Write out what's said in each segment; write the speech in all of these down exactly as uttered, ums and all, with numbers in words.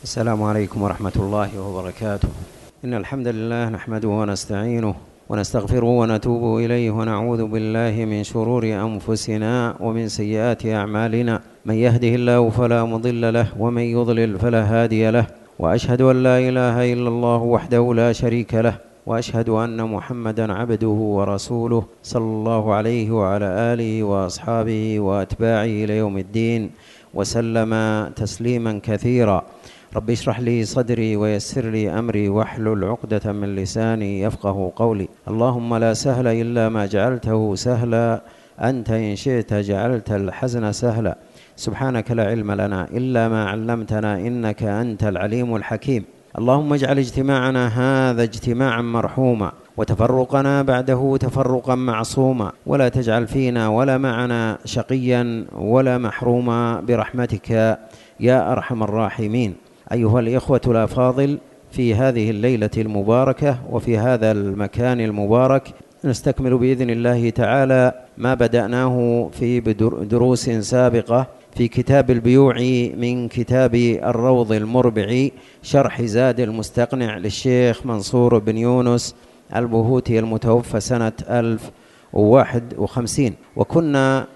السلام عليكم ورحمة الله وبركاته. إن الحمد لله نحمده ونستعينه ونستغفره ونتوب إليه ونعوذ بالله من شرور أنفسنا ومن سيئات أعمالنا، من يهده الله فلا مضل له ومن يضلل فلا هادي له، وأشهد أن لا إله إلا الله وحده لا شريك له، وأشهد أن محمدًا عبده ورسوله صلى الله عليه وعلى آله وأصحابه وأتباعه إلى يوم الدين وسلم تسليمًا كثيرًا. رب اشرح لي صدري ويسر لي أمري واحلل عقدة من لساني يفقه قولي. اللهم لا سهل إلا ما جعلته سهلا، أنت إن شئت جعلت الحزن سهلا. سبحانك لا علم لنا إلا ما علمتنا إنك أنت العليم الحكيم. اللهم اجعل اجتماعنا هذا اجتماعا مرحوما، وتفرقنا بعده تفرقا معصوما، ولا تجعل فينا ولا معنا شقيا ولا محروما برحمتك يا أرحم الراحمين. أيها الإخوة الأفاضل، في هذه الليلة المباركة وفي هذا المكان المبارك نستكمل بإذن الله تعالى ما بدأناه في دروس سابقة في كتاب البيوع من كتاب الروض المربع شرح زاد المستقنع للشيخ منصور بن يونس البهوتي المتوفى سنة ألف وواحد وخمسين، وكنا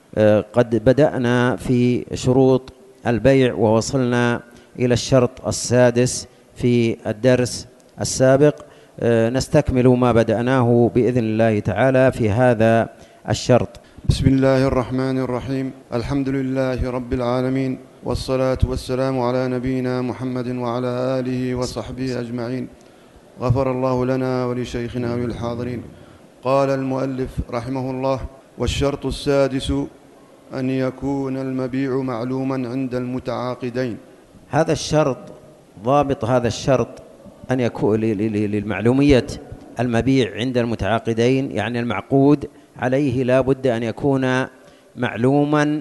قد بدأنا في شروط البيع ووصلنا إلى الشرط السادس في الدرس السابق. نستكمل ما بدأناه بإذن الله تعالى في هذا الشرط. بسم الله الرحمن الرحيم. الحمد لله رب العالمين، والصلاة والسلام على نبينا محمد وعلى آله وصحبه أجمعين. غفر الله لنا ولشيخنا وللحاضرين. قال المؤلف رحمه الله: والشرط السادس أن يكون المبيع معلوما عند المتعاقدين. هذا الشرط، ضابط هذا الشرط أن يكون للمعلومية المبيع عند المتعاقدين، يعني المعقود عليه لا بد أن يكون معلوما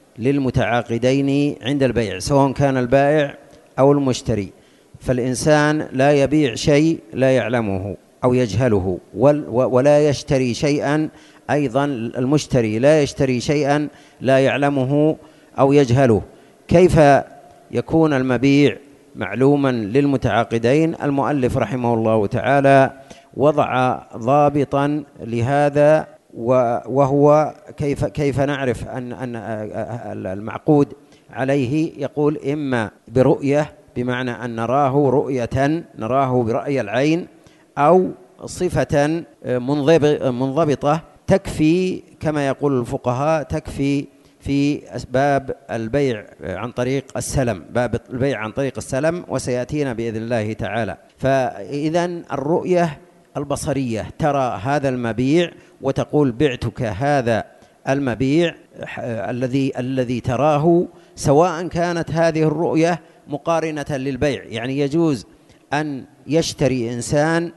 للمتعاقدين عند البيع، سواء كان البائع أو المشتري. فالإنسان لا يبيع شيء لا يعلمه أو يجهله، ولا يشتري شيئا أيضا المشتري لا يشتري شيئا لا يعلمه أو يجهله. كيف يكون المبيع معلوما للمتعاقدين؟ المؤلف رحمه الله تعالى وضع ضابطا لهذا، وهو كيف كيف نعرف أن أن المعقود عليه. يقول: إما برؤية، بمعنى أن نراه رؤية نراه برأي العين، أو صفة منضبطة تكفي، كما يقول الفقهاء، تكفي في أسباب البيع عن طريق السلم، باب البيع عن طريق السلم، وسيأتينا بإذن الله تعالى. فإذن الرؤية البصرية، ترى هذا المبيع وتقول: بعتك هذا المبيع الذي الذي تراه، سواء كانت هذه الرؤية مقارنة للبيع. يعني يجوز أن يشتري إنسان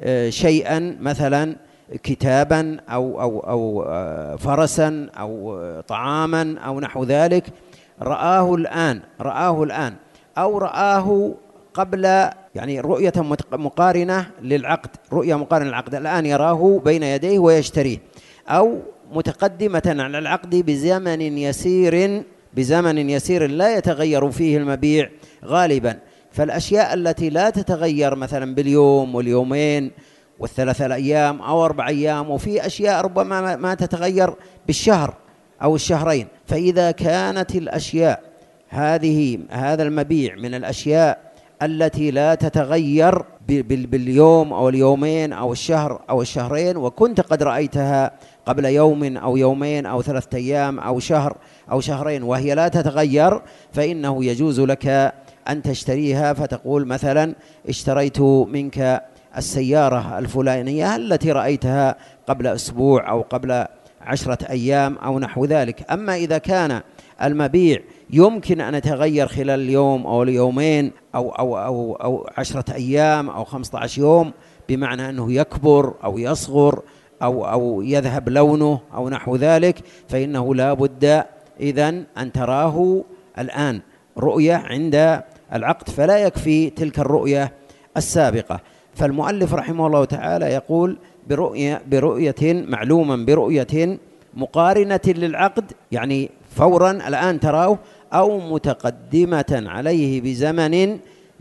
شيئا، مثلا كتابا أو أو أو فرسا أو طعاما أو نحو ذلك، رآه الآن رآه الآن أو رآه قبل، يعني رؤية مقارنة للعقد، رؤية مقارنة للعقد، الآن يراه بين يديه ويشتريه، أو متقدمة على العقد بزمن يسير بزمن يسير لا يتغير فيه المبيع غالبا. فالأشياء التي لا تتغير مثلا باليوم واليومين والثلاثة الأيام أو أربع أيام، وفي أشياء ربما ما تتغير بالشهر أو الشهرين. فإذا كانت الأشياء هذه هذا المبيع من الأشياء التي لا تتغير باليوم أو اليومين أو الشهر أو الشهرين، وكنت قد رأيتها قبل يوم أو يومين أو ثلاثة أيام أو شهر أو شهرين وهي لا تتغير، فإنه يجوز لك أن تشتريها. فتقول مثلا: اشتريت منك السيارة الفلانية التي رأيتها قبل أسبوع أو قبل عشرة أيام أو نحو ذلك. أما إذا كان المبيع يمكن أن يتغير خلال اليوم أو اليومين أو أو أو أو عشرة أيام أو خمسة عشر يوم، بمعنى أنه يكبر أو يصغر أو أو يذهب لونه أو نحو ذلك، فإنه لا بد إذن أن تراه الآن رؤية عند العقد، فلا يكفي تلك الرؤية السابقة. فالمؤلف رحمه الله تعالى يقول: برؤية برؤية معلوما برؤية مقارنة للعقد، يعني فورا الآن تراه، أو متقدمة عليه بزمن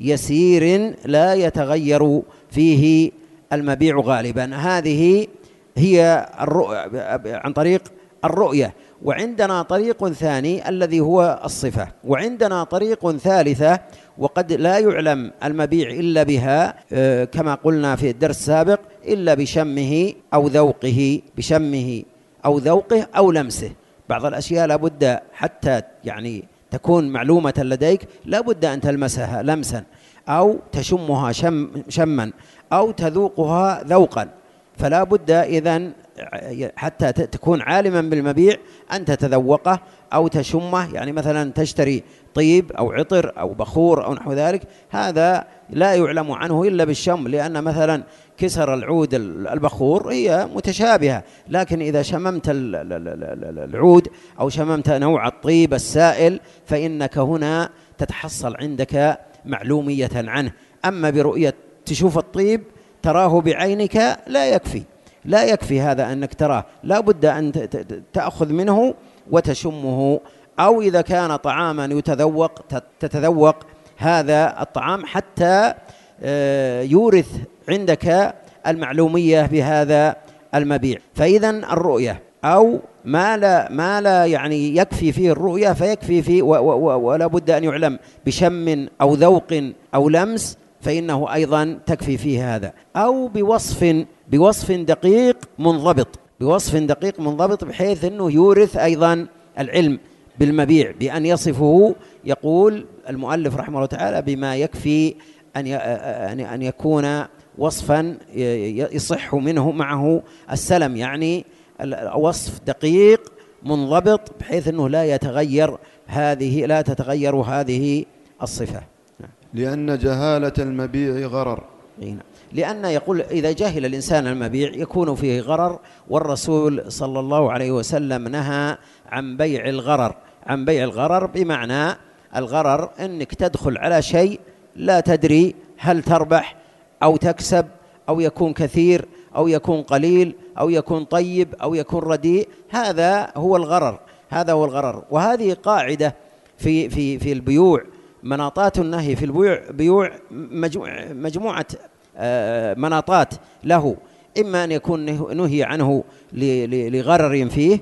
يسير لا يتغير فيه المبيع غالبا. هذه هي عن طريق الرؤية. وعندنا طريق ثاني الذي هو الصفة، وعندنا طريق ثالثة وقد لا يعلم المبيع إلا بها كما قلنا في الدرس السابق، إلا بشمه أو ذوقه، بشمه أو ذوقه أو لمسه. بعض الأشياء لابد حتى يعني تكون معلومة لديك لابد أن تلمسها لمسا، أو تشمها شم شما، أو تذوقها ذوقا. فلا بد إذن حتى تكون عالما بالمبيع أن تتذوقه أو تشمه. يعني مثلا تشتري طيب أو عطر أو بخور أو نحو ذلك، هذا لا يعلم عنه إلا بالشم، لأن مثلا كسر العود البخور هي متشابهة، لكن إذا شممت العود أو شممت نوع الطيب السائل فإنك هنا تتحصل عندك معلومية عنه. أما برؤية تشوف الطيب تراه بعينك لا يكفي، لا يكفي هذا أنك تراه، لا بد أن تأخذ منه وتشمه. أو إذا كان طعاما يتذوق تتذوق هذا الطعام حتى يورث عندك المعلومية بهذا المبيع. فإذن الرؤية أو ما لا ما لا يعني يكفي فيه الرؤية فيكفي فيه ولا بد أن يعلم بشم أو ذوق أو لمس، فإنه أيضا تكفي فيه هذا. أو بوصف بوصف دقيق منضبط، بوصف دقيق منضبط بحيث أنه يورث أيضا العلم بالمبيع بأن يصفه. يقول المؤلف رحمه الله تعالى بما يكفي أن أن يكون وصفا يصح منه معه السلم، يعني وصف دقيق منضبط بحيث أنه لا يتغير هذه لا تتغير هذه الصفة. لأن جهالة المبيع غرر. لأن يقول إذا جهل الإنسان المبيع يكون فيه غرر، والرسول صلى الله عليه وسلم نهى عن بيع الغرر. عن بيع الغرر بمعنى الغرر أنك تدخل على شيء لا تدري هل تربح أو تكسب أو يكون كثير أو يكون قليل أو يكون طيب أو يكون رديء. هذا هو الغرر، هذا هو الغرر. وهذه قاعدة في في في البيوع. مناطات النهي في البيوع بيوع مجموعة مناطات له، إما أن يكون نهي عنه لغرر فيه،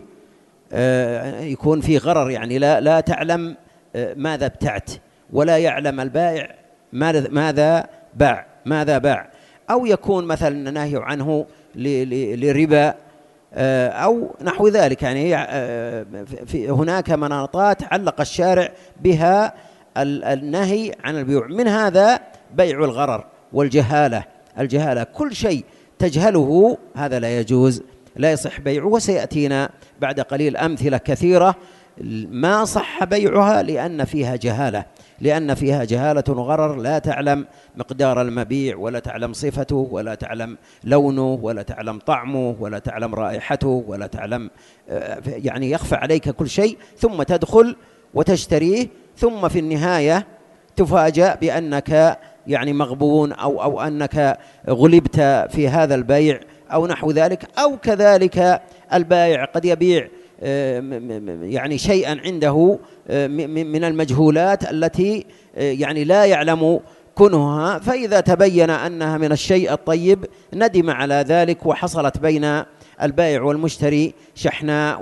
يكون فيه غرر يعني لا لا تعلم ماذا ابتعت ولا يعلم البائع ماذا باع ماذا باع، أو يكون مثلا نهي عنه لربا أو نحو ذلك. يعني في هناك مناطات علق الشارع بها النهي عن البيوع، من هذا بيع الغرر والجهالة. الجهالة كل شيء تجهله هذا لا يجوز، لا يصح بيعه. وسيأتينا بعد قليل أمثلة كثيرة ما صح بيعها لأن فيها جهالة، لأن فيها جهالة وغرر، لا تعلم مقدار المبيع ولا تعلم صفته ولا تعلم لونه ولا تعلم طعمه ولا تعلم رائحته ولا تعلم، يعني يخفى عليك كل شيء، ثم تدخل وتشتريه، ثم في النهاية تفاجأ بأنك يعني مغبون أو أو أنك غلبت في هذا البيع أو نحو ذلك. أو كذلك البائع قد يبيع يعني شيئا عنده من المجهولات التي يعني لا يعلم كنهها، فإذا تبين أنها من الشيء الطيب ندم على ذلك، وحصلت بين البائع والمشتري شحناء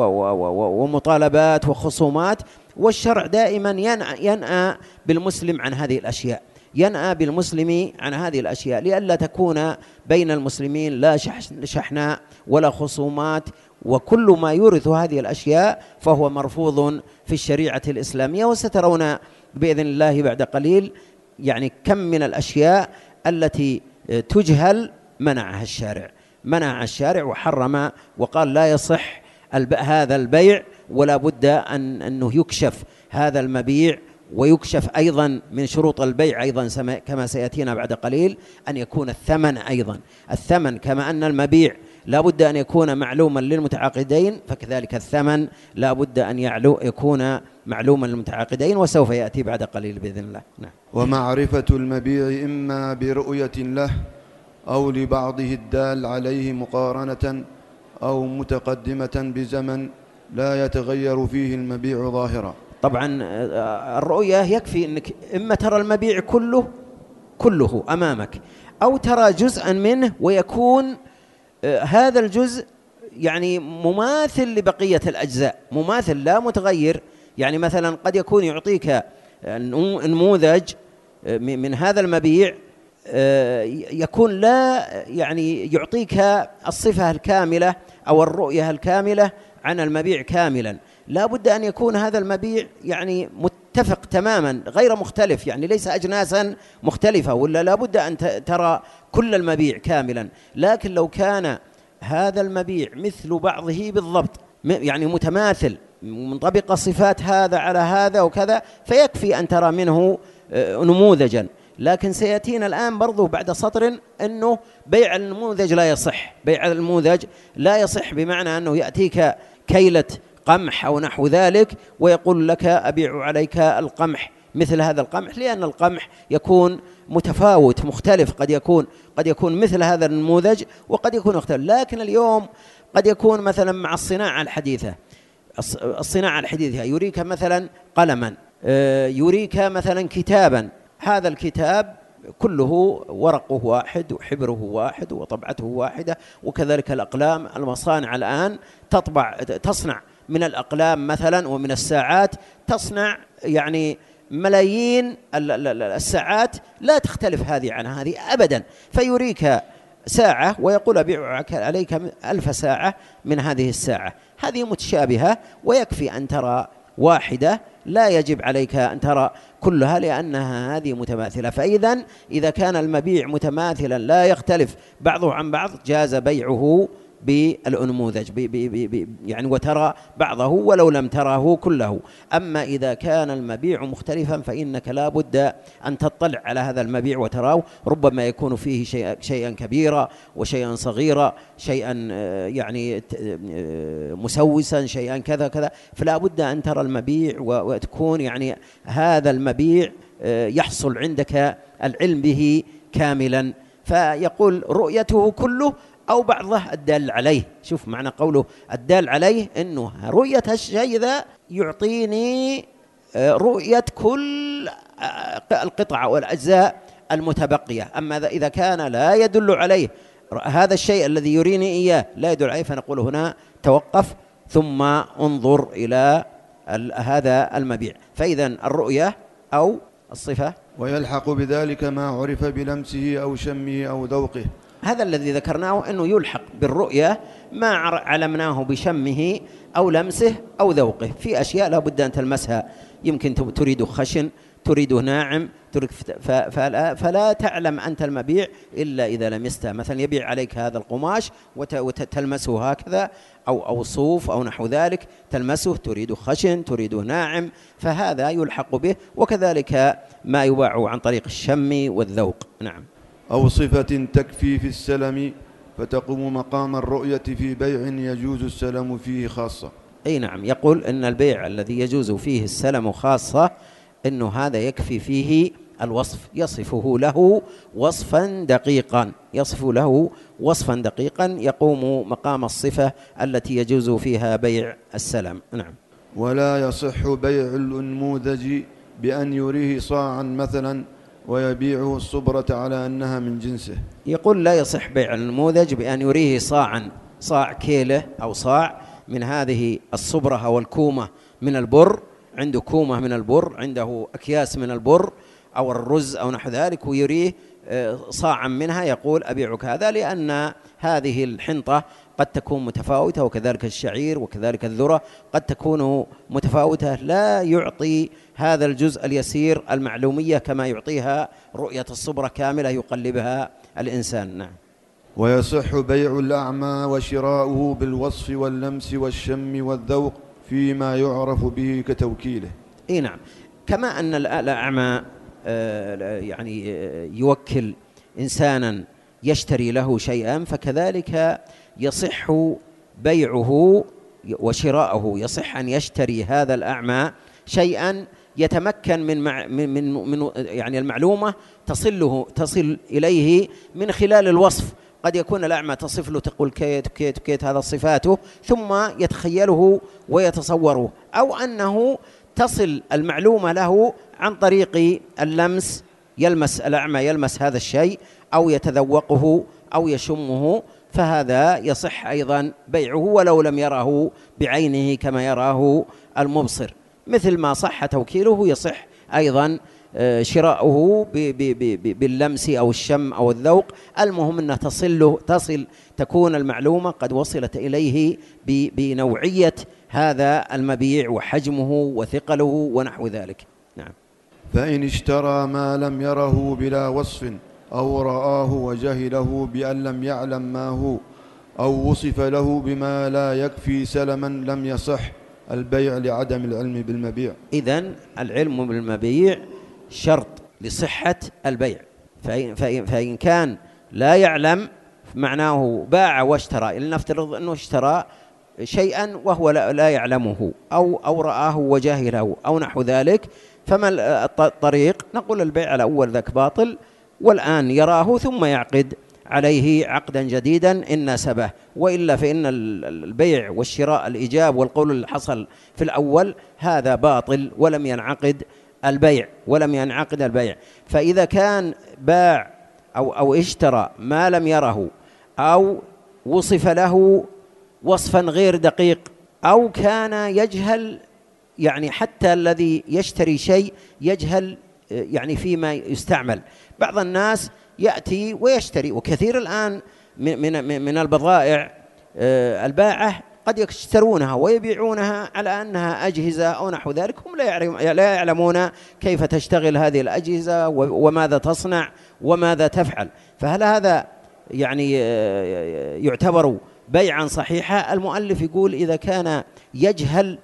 ومطالبات وخصومات. والشرع دائما ينأى بالمسلم عن هذه الأشياء، ينأى بالمسلم عن هذه الأشياء لئلا تكون بين المسلمين لا شحناء ولا خصومات. وكل ما يورث هذه الأشياء فهو مرفوض في الشريعة الإسلامية. وسترون بإذن الله بعد قليل يعني كم من الأشياء التي تجهل منعها الشارع، منع الشارع وحرم وقال لا يصح هذا البيع، ولا بد أن أنه يكشف هذا المبيع. ويكشف أيضا من شروط البيع أيضا كما سيأتينا بعد قليل أن يكون الثمن أيضا، الثمن كما أن المبيع لا بد أن يكون معلوما للمتعاقدين، فكذلك الثمن لا بد أن يعلو يكون معلوما للمتعاقدين، وسوف يأتي بعد قليل بإذن الله. نعم. ومعرفة المبيع إما برؤية له أو لبعضه الدال عليه مقارنة أو متقدمة بزمن لا يتغير فيه المبيع ظاهرا. طبعا الرؤية يكفي أنك إما ترى المبيع كله كله أمامك، أو ترى جزءا منه ويكون هذا الجزء يعني مماثل لبقية الأجزاء، مماثل لا متغير. يعني مثلا قد يكون يعطيك نموذج من هذا المبيع يكون لا يعني يعطيك الصفة الكاملة أو الرؤية الكاملة عن المبيع كاملا. لا بد أن يكون هذا المبيع يعني متفق تماما غير مختلف، يعني ليس أجناسا مختلفة، ولا لا بد أن ترى كل المبيع كاملا. لكن لو كان هذا المبيع مثل بعضه بالضبط، يعني متماثل، منطبق صفات هذا على هذا وكذا، فيكفي أن ترى منه نموذجا. لكن سيأتينا الآن برضو بعد سطر أنه بيع النموذج لا يصح. بيع النموذج لا يصح بمعنى أنه يأتيك كيلة قمح أو نحو ذلك ويقول لك أبيع عليك القمح مثل هذا القمح، لأن القمح يكون متفاوت مختلف، قد يكون قد يكون مثل هذا النموذج وقد يكون مختلف. لكن اليوم قد يكون مثلا مع الصناعة الحديثة، الصناعة الحديثة يريك مثلا قلما، يريك مثلا كتابا، هذا الكتاب كله ورقه واحد وحبره واحد وطبعته واحدة، وكذلك الأقلام. المصانع الآن تطبع تصنع من الأقلام مثلا ومن الساعات، تصنع يعني ملايين الساعات لا تختلف هذه عن هذه أبدا. فيريك ساعة ويقول أبيع عليك ألف ساعة من هذه الساعة، هذه متشابهة ويكفي أن ترى واحدة، لا يجب عليك أن ترى كلها لأنها هذه متماثلة. فإذا إذا كان المبيع متماثلا لا يختلف بعضه عن بعض جاز بيعه بالنموذج بي بي بي يعني وترى بعضه ولو لم تره كله. أما إذا كان المبيع مختلفا فإنك لا بد أن تطلع على هذا المبيع وتراه، ربما يكون فيه شيء شيئا كبيرا وشيئا صغيرا، شيئا يعني مسوسا، شيئا كذا كذا، فلا بد أن ترى المبيع وتكون يعني هذا المبيع يحصل عندك العلم به كاملا. فيقول رؤيته كله أو بعضه الدال عليه. شوف معنى قوله الدال عليه، إنه رؤية الشيء ذا يعطيني رؤية كل القطع والأجزاء المتبقية. أما إذا كان لا يدل عليه هذا الشيء الذي يريني إياه لا يدل عليه، فنقول هنا توقف ثم انظر إلى هذا المبيع. فإذا الرؤية أو الصفة. ويلحق بذلك ما عرف بلمسه أو شمه أو ذوقه. هذا الذي ذكرناه أنه يلحق بالرؤية ما علمناه بشمه أو لمسه أو ذوقه. في أشياء لا بد أن تلمسها، يمكن تريد خشن، تريد ناعم، فلا, فلا تعلم أنت المبيع إلا إذا لمسته. مثلا يبيع عليك هذا القماش وتلمسه هكذا، أو أو صوف أو نحو ذلك، تلمسه تريد خشن تريد ناعم، فهذا يلحق به. وكذلك ما يباع عن طريق الشم والذوق. نعم. أو صفة تكفي في السلم فتقوم مقام الرؤية في بيع يجوز السلم فيه خاصة. أي نعم، يقول إن البيع الذي يجوز فيه السلم خاصة إنه هذا يكفي فيه الوصف، يصفه له وصفا دقيقا، يصف له وصفا دقيقا يقوم مقام الصفة التي يجوز فيها بيع السلم. نعم. ولا يصح بيع الأنموذج بأن يريه صاعا مثلا ويبيعه الصبرة على أنها من جنسه. يقول لا يصح بيع النموذج بأن يريه صاعا، صاع كيلة أو صاع من هذه الصبرة أو الكومة من البر، عنده كومة من البر، عنده أكياس من البر أو الرز أو نحو ذلك، ويريه صاعا منها يقول أبيعك هذا، لأن هذه الحنطة قد تكون متفاوتة، وكذلك الشعير وكذلك الذرة قد تكون متفاوتة، لا يعطي هذا الجزء اليسير المعلومية كما يعطيها رؤية الصبرة كاملة يقلبها الإنسان. نعم. ويصح بيع الأعمى وشراؤه بالوصف واللمس والشم والذوق فيما يعرف به كتوكيله. إيه نعم، كما أن الأعمى يعني يوكل إنسانا يشتري له شيئا، فكذلك يصح بيعه وشراؤه. يصح أن يشتري هذا الأعمى شيئا يتمكن من مع من من, من يعني المعلومة تصله تصل إليه من خلال الوصف. قد يكون الأعمى تصف له تقول كيت كيت كيت هذا صفاته، ثم يتخيله ويتصوره، أو أنه تصل المعلومة له عن طريق اللمس، يلمس الأعمى يلمس هذا الشيء أو يتذوقه أو يشمه، فهذا يصح أيضا بيعه ولو لم يره بعينه كما يراه المبصر، مثل ما صح توكيله يصح أيضا شراؤه باللمس أو الشم أو الذوق. المهم أن تصل تصل تكون المعلومة قد وصلت إليه بنوعية هذا المبيع وحجمه وثقله ونحو ذلك. نعم. فإن اشترى ما لم يره بلا وصف أو رآه وجهله بأن لم يعلم ما هو أو وصف له بما لا يكفي سلما لم يصح البيع لعدم العلم بالمبيع. إذن العلم بالمبيع شرط لصحة البيع، فإن, فإن, فإن كان لا يعلم معناه باع واشترى، لنفترض أنه اشترى شيئا وهو لا يعلمه أو, أو رآه وجاهله أو نحو ذلك، فما الطريق؟ نقول البيع الأول ذاك باطل، والآن يراه ثم يعقد عليه عقدا جديدا إن ناسبه، وإلا فإن البيع والشراء الإيجاب والقول اللي حصل في الأول هذا باطل ولم ينعقد البيع ولم ينعقد البيع. فإذا كان باع أو, أو اشترى ما لم يره أو وصف له وصفا غير دقيق أو كان يجهل، يعني حتى الذي يشتري شيء يجهل يعني فيما يستعمل. بعض الناس يأتي ويشتري، وكثير الآن من, من, من البضائع الباعة قد يشترونها ويبيعونها على أنها أجهزة أو نحو ذلك، هم لا يعلمون كيف تشتغل هذه الأجهزة وماذا تصنع وماذا تفعل. فهل هذا يعني يعتبر بيعا صحيحا؟ المؤلف يقول إذا كان يجهل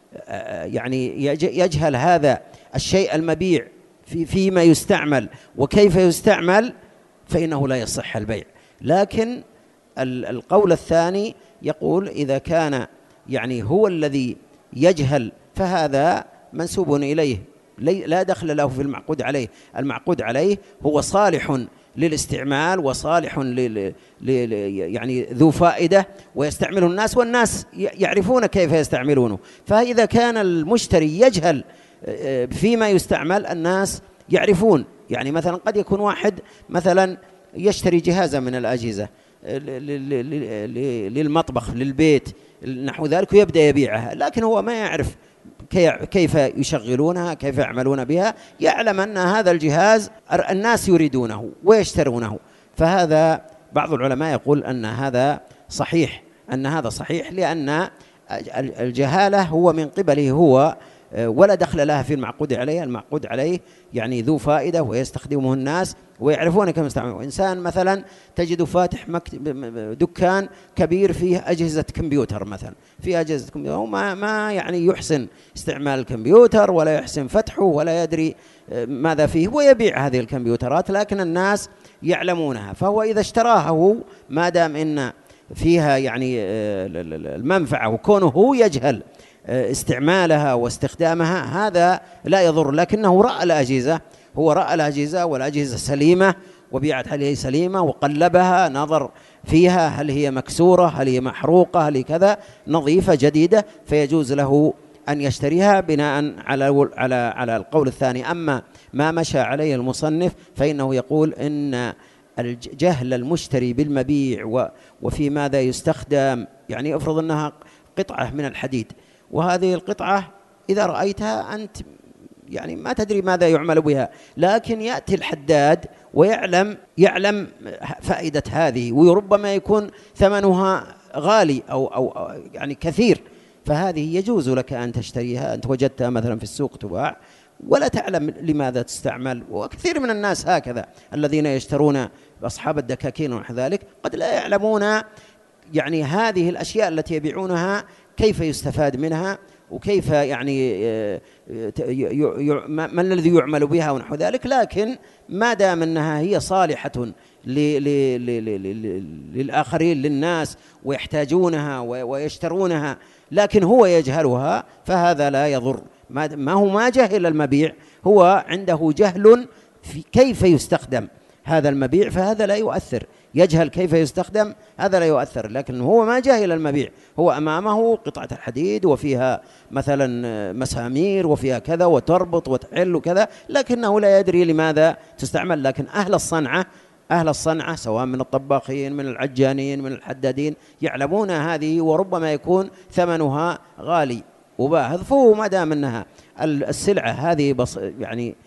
يعني يجهل هذا الشيء المبيع في فيما يستعمل وكيف يستعمل فإنه لا يصح البيع. لكن القول الثاني يقول إذا كان يعني هو الذي يجهل فهذا منسوب إليه، لا دخل له في المعقود عليه. المعقود عليه هو صالح للاستعمال وصالح ل يعني ذو فائدة ويستعمله الناس والناس يعرفون كيف يستعملونه. فإذا كان المشتري يجهل فيما يستعمل الناس يعرفون، يعني مثلا قد يكون واحد مثلا يشتري جهازا من الأجهزة للمطبخ للبيت نحو ذلك ويبدأ يبيعها، لكن هو ما يعرف كيف يشغلونها كيف يعملون بها، يعلم أن هذا الجهاز الناس يريدونه ويشترونه. فهذا بعض العلماء يقول أن هذا صحيح، أن هذا صحيح لأن الجهالة هو من قبله هو ولا دخل لها في المعقود عليه. المعقود عليه يعني ذو فائدة ويستخدمه الناس ويعرفون كيف يستعملونه. إنسان مثلا تجد فاتح دكان كبير فيه أجهزة كمبيوتر، مثلا في أجهزة كمبيوتر وما ما يعني يحسن استعمال الكمبيوتر ولا يحسن فتحه ولا يدري ماذا فيه ويبيع هذه الكمبيوترات، لكن الناس يعلمونها. فهو إذا اشتراها هو ما دام إن فيها يعني المنفعة وكونه هو يجهل استعمالها واستخدامها هذا لا يضر، لكنه رأى الأجهزة، هو رأى الأجهزة والأجهزة سليمة وبيعت هل هي سليمة وقلبها نظر فيها هل هي مكسورة هل هي محروقة هل هي كذا نظيفة جديدة، فيجوز له أن يشتريها بناء على على على القول الثاني. أما ما مشى عليه المصنف فإنه يقول إن الجهل المشتري بالمبيع وفي ماذا يستخدم، يعني افرض أنها قطعة من الحديد وهذه القطعة إذا رأيتها أنت يعني ما تدري ماذا يعمل بها، لكن يأتي الحداد ويعلم يعلم فائدة هذه وربما يكون ثمنها غالي أو, أو يعني كثير، فهذه يجوز لك أن تشتريها. أنت وجدتها مثلا في السوق تباع ولا تعلم لماذا تستعمل، وكثير من الناس هكذا الذين يشترون أصحاب الدكاكين ونحو ذلك قد لا يعلمون يعني هذه الأشياء التي يبيعونها كيف يستفاد منها وكيف يعني ما الذي يعمل بها ونحو ذلك، لكن ما دام أنها هي صالحة للآخرين للناس ويحتاجونها ويشترونها لكن هو يجهلها فهذا لا يضر. ما هو ما جهل المبيع، هو عنده جهل في كيف يستخدم هذا المبيع، فهذا لا يؤثر. يجهل كيف يستخدم هذا لا يؤثر، لكن هو ما جاهل المبيع، هو أمامه قطعة الحديد وفيها مثلا مسامير وفيها كذا وتربط وتحل وكذا، لكنه لا يدري لماذا تستعمل. لكن أهل الصنعة أهل الصنعة سواء من الطباخين من العجانين من الحدادين يعلمون هذه، وربما يكون ثمنها غالي وباهظ، فهو ما دام أنها السلعة هذه بص يعني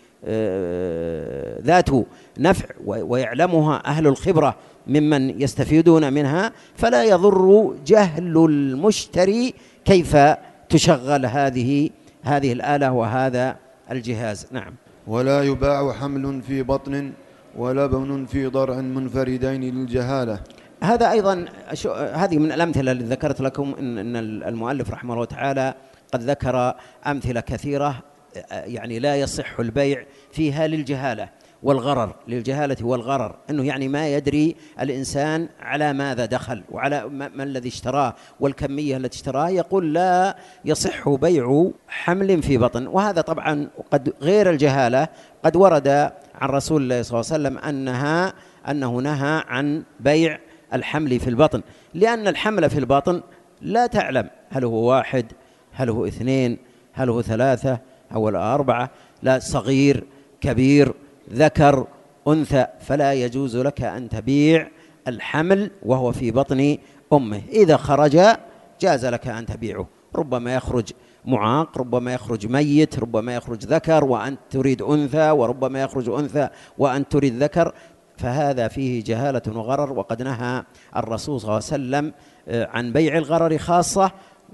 آه ذات نفع ويعلمها أهل الخبرة ممن يستفيدون منها، فلا يضر جهل المشتري كيف تشغل هذه هذه الآلة وهذا الجهاز. نعم. ولا يباع حمل في بطن ولبن في ضرع منفردين للجهالة. هذا أيضا هذه من الأمثلة التي ذكرت لكم إن المؤلف رحمه الله تعالى قد ذكر أمثلة كثيرة يعني لا يصح البيع فيها للجهالة والغرر، للجهالة والغرر، أنه يعني ما يدري الإنسان على ماذا دخل وعلى ما الذي اشتراه والكمية التي اشتراه، يقول لا يصح بيع حمل في بطن. وهذا طبعا قد غير الجهالة قد ورد عن رسول الله صلى الله عليه وسلم أنها أنه نهى عن بيع الحمل في البطن، لأن الحمل في البطن لا تعلم هل هو واحد هل هو اثنين هل هو ثلاثة أو أربعة، لا صغير كبير ذكر أنثى، فلا يجوز لك أن تبيع الحمل وهو في بطن أمه. إذا خرج جاز لك أن تبيعه، ربما يخرج معاق، ربما يخرج ميت، ربما يخرج ذكر وأنت تريد أنثى، وربما يخرج أنثى وأنت تريد ذكر، فهذا فيه جهالة وغرر. وقد نهى الرسول صلى الله عليه وسلم عن بيع الغرر خاصة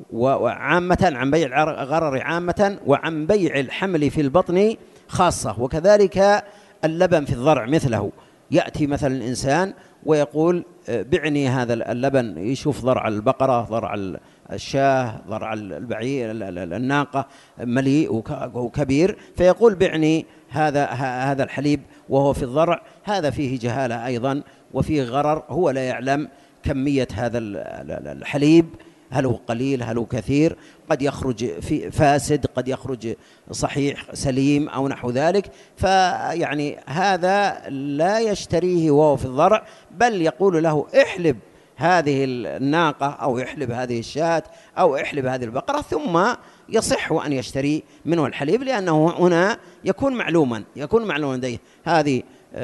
وعامة، عن بيع الغرر عامة، وعن بيع الحمل في البطن خاصة. وكذلك اللبن في الضرع مثله، يأتي مثلا الإنسان ويقول بعني هذا اللبن، يشوف ضرع البقرة ضرع الشاه ضرع البعير الناقة مليء وكبير، فيقول بعني هذا هذا الحليب وهو في الضرع. هذا فيه جهالة أيضا وفيه غرر، هو لا يعلم كمية هذا الحليب، هل هو قليل هل هو كثير، قد يخرج في فاسد قد يخرج صحيح سليم أو نحو ذلك، فيعني هذا لا يشتريه وهو في الضرع، بل يقول له احلب هذه الناقة أو احلب هذه الشاة أو احلب هذه البقرة، ثم يصح أن يشتري منه الحليب، لأنه هنا يكون معلوما يكون معلوما لديه هذه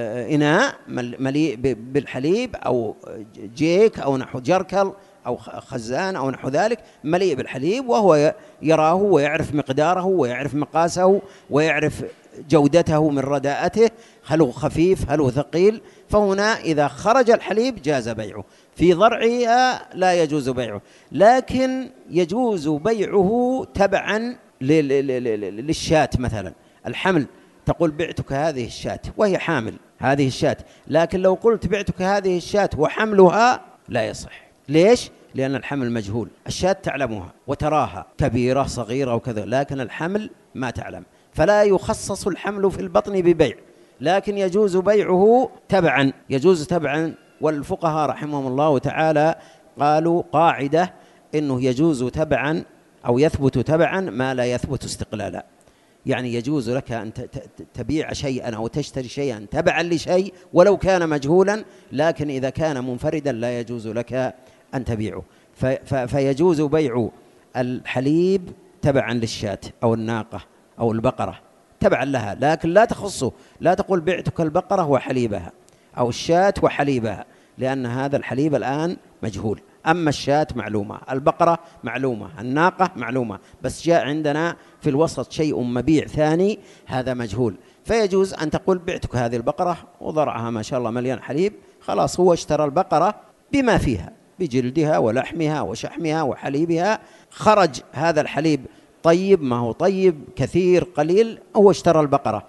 إناء مليء بالحليب أو جيك أو نحو جركل أو خزان أو نحو ذلك مليء بالحليب، وهو يراه ويعرف مقداره ويعرف مقاسه ويعرف جودته من رداءته، هل هو خفيف هل هو ثقيل. فهنا إذا خرج الحليب جاز بيعه، في ضرعها لا يجوز بيعه، لكن يجوز بيعه تبعا للشاة. مثلا الحمل تقول بعتك هذه الشاة وهي حامل هذه الشاة، لكن لو قلت بعتك هذه الشاة وحملها لا يصح. ليش؟ لأن الحمل مجهول، الشاة تعلمها وتراها كبيرة صغيرة وكذا، لكن الحمل ما تعلم، فلا يخصص الحمل في البطن ببيع، لكن يجوز بيعه تبعا يجوز تبعا. والفقهاء رحمهم الله تعالى قالوا قاعدة إنه يجوز تبعا أو يثبت تبعا ما لا يثبت استقلالا، يعني يجوز لك أن تبيع شيئا أو تشتري شيئا تبعا لشيء ولو كان مجهولا، لكن إذا كان منفردا لا يجوز لك أن تبيعه. فيجوز بيع الحليب تبعا للشاة أو الناقة أو البقرة تبعا لها، لكن لا تخصه، لا تقول بعتك البقرة وحليبها أو الشاة وحليبها، لأن هذا الحليب الآن مجهول. أما الشاة معلومة، البقرة معلومة، الناقة معلومة، بس جاء عندنا في الوسط شيء مبيع ثاني هذا مجهول، فيجوز أن تقول بعتك هذه البقرة وضرعها ما شاء الله مليان حليب، خلاص هو اشترى البقرة بما فيها بجلدها ولحمها وشحمها وحليبها، خرج هذا الحليب طيب ما هو طيب كثير قليل، هو اشترى البقرة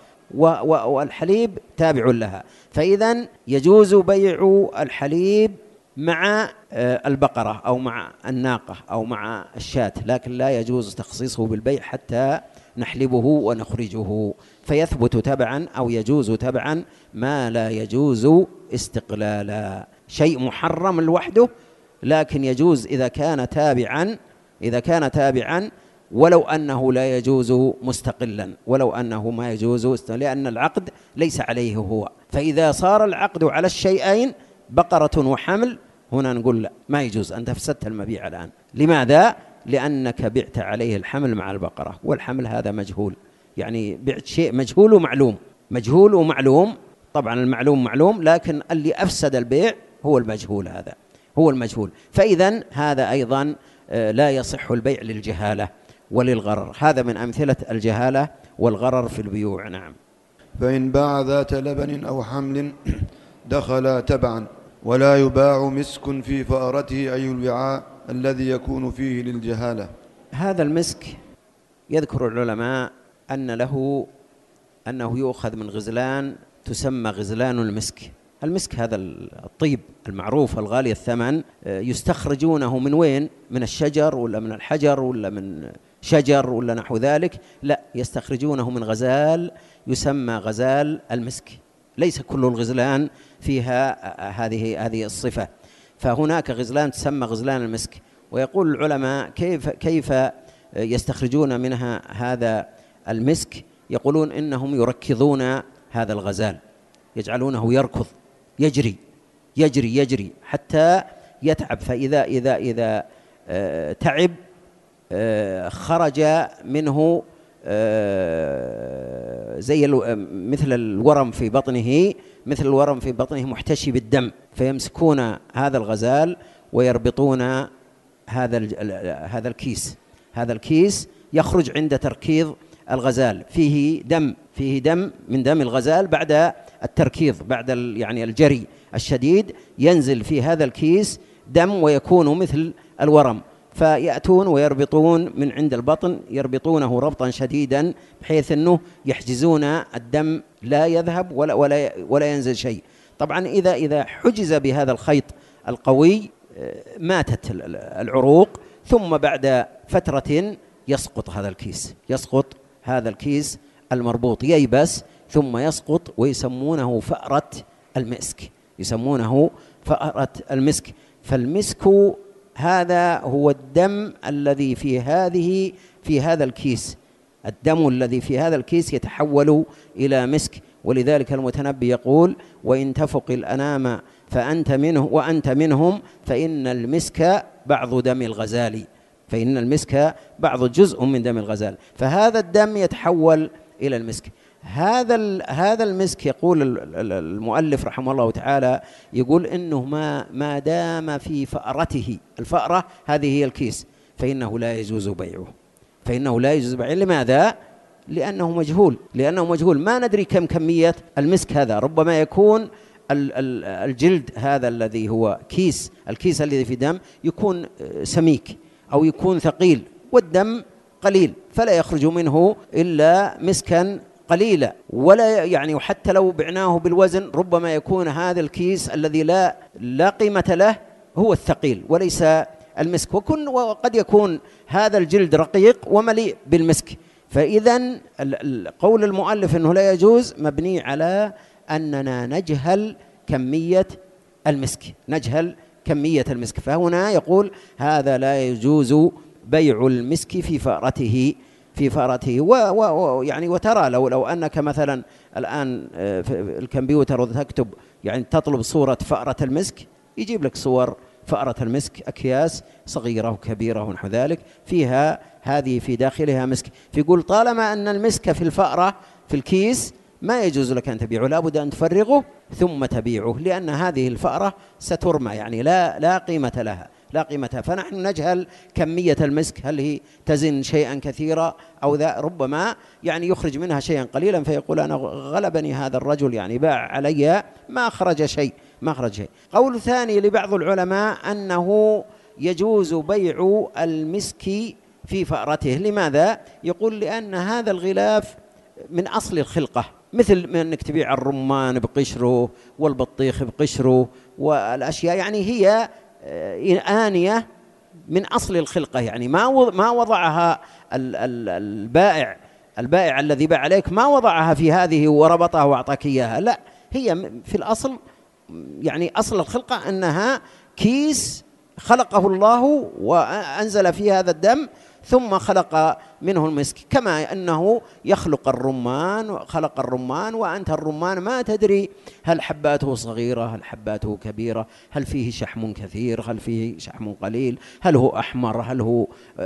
والحليب تابع لها، فإذا يجوز بيع الحليب مع البقرة أو مع الناقة أو مع الشاة، لكن لا يجوز تخصيصه بالبيع حتى نحلبه ونخرجه، فيثبت تبعا أو يجوز تبعا ما لا يجوز استقلالا. شيء محرم لوحده لكن يجوز إذا كان تابعا إذا كان تابعا ولو أنه لا يجوز مستقلا، ولو أنه ما يجوز، لأن العقد ليس عليه هو، فإذا صار العقد على الشيئين بقرة وحمل، هنا نقول لا، ما يجوز، أنت فسدت المبيع الآن. لماذا؟ لأنك بعت عليه الحمل مع البقرة، والحمل هذا مجهول، يعني بعت شيء مجهول ومعلوم، مجهول ومعلوم. طبعا المعلوم معلوم، لكن اللي أفسد البيع هو المجهول، هذا هو المجهول. فإذن هذا أيضا لا يصح البيع للجهالة وللغرر، هذا من أمثلة الجهالة والغرر في البيوع. نعم. فإن باع ذات لبن أو حمل دخل تبعا، ولا يباع مسك في فأرته أي الوعاء الذي يكون فيه للجهالة. هذا المسك يذكر العلماء أن له أنه يؤخذ من غزلان تسمى غزلان المسك. المسك هذا الطيب المعروف الغالي الثمن، يستخرجونه من وين؟ من الشجر ولا من الحجر ولا من شجر ولا نحو ذلك؟ لا، يستخرجونه من غزال يسمى غزال المسك. ليس كل الغزلان فيها هذه هذه الصفة، فهناك غزلان تسمى غزلان المسك. ويقول العلماء كيف كيف يستخرجون منها هذا المسك؟ يقولون إنهم يركضون هذا الغزال، يجعلونه يركض، يجري يجري يجري حتى يتعب، فإذا إذا إذا آه تعب آه خرج منه آه زي مثل الورم في بطنه، مثل الورم في بطنه محتشي بالدم، فيمسكون هذا الغزال ويربطون هذا هذا الكيس. هذا الكيس يخرج عند تركيض الغزال، فيه دم، فيه دم من دم الغزال بعد التركيض، بعد يعني الجري الشديد، ينزل في هذا الكيس دم ويكون مثل الورم، فيأتون ويربطون من عند البطن، يربطونه ربطا شديدا بحيث أنه يحجزون الدم لا يذهب ولا ولا ولا ينزل شيء. طبعا إذا إذا حجز بهذا الخيط القوي ماتت العروق، ثم بعد فترة يسقط هذا الكيس، يسقط هذا الكيس المربوط، ييبس ثم يسقط، ويسمونه فأرة المسك، يسمونه فأرة المسك. فالمسك هذا هو الدم الذي في هذه في هذا الكيس، الدم الذي في هذا الكيس يتحول إلى مسك. ولذلك المتنبي يقول: وإن تفق الأنام فأنت منه وأنت منهم، فإن المسك بعض دم الغزال، فإن المسك بعض جزء من دم الغزال، فهذا الدم يتحول إلى المسك. هذا هذا المسك، يقول المؤلف رحمه الله تعالى، يقول إنه ما ما دام في فأرته، الفأرة هذه هي الكيس، فإنه لا يجوز بيعه، فإنه لا يجوز بيعه. لماذا؟ لأنه مجهول، لأنه مجهول، ما ندري كم كمية المسك هذا. ربما يكون الجلد هذا الذي هو كيس، الكيس الذي في دم يكون سميك أو يكون ثقيل، والدم قليل، فلا يخرج منه إلا مسكا قليلا، ولا يعني وحتى لو بعناه بالوزن ربما يكون هذا الكيس الذي لا لا قيمة له هو الثقيل وليس المسك. وكن وقد يكون هذا الجلد رقيق ومليء بالمسك. فإذا قول المؤلف أنه لا يجوز مبني على أننا نجهل كمية المسك، نجهل كمية المسك. فهنا يقول هذا لا يجوز بيع المسك في فأرته، في فأرته. ويعني وترى لو لو أنك مثلا الآن في الكمبيوتر وتكتب يعني تطلب صورة فأرة المسك، يجيب لك صور فأرة المسك، أكياس صغيرة وكبيرة ونحو ذلك فيها هذه في داخلها مسك. فيقول طالما أن المسك في الفأرة في الكيس ما يجوز لك أن تبيعه، لابد أن تفرغه ثم تبيعه، لأن هذه الفأرة سترمى، يعني لا لا قيمة لها، لا قيمتها. فنحن نجهل كمية المسك، هل هي تزن شيئا كثيرا أو ذا، ربما يعني يخرج منها شيئا قليلا، فيقول أنا غلبني هذا الرجل، يعني باع علي ما خرج شيء، ما خرج شيء. قول ثاني لبعض العلماء أنه يجوز بيع المسك في فأرته. لماذا؟ يقول لأن هذا الغلاف من أصل الخلقة، مثل من أنك تبيع الرمان بقشره والبطيخ بقشره والأشياء، يعني هي آنية من أصل الخلقة، يعني ما ما وضعها البائع البائع الذي باع عليك، ما وضعها في هذه وربطها وأعطاك إياها، لا، هي في الأصل يعني أصل الخلقة أنها كيس خلقه الله وأنزل فيه هذا الدم، ثم خلق منه المسك، كما أنه يخلق الرمان، خلق الرمان وأنت الرمان ما تدري هل حباته صغيرة هل حباته كبيرة، هل فيه شحم كثير هل فيه شحم قليل، هل هو أحمر هل هو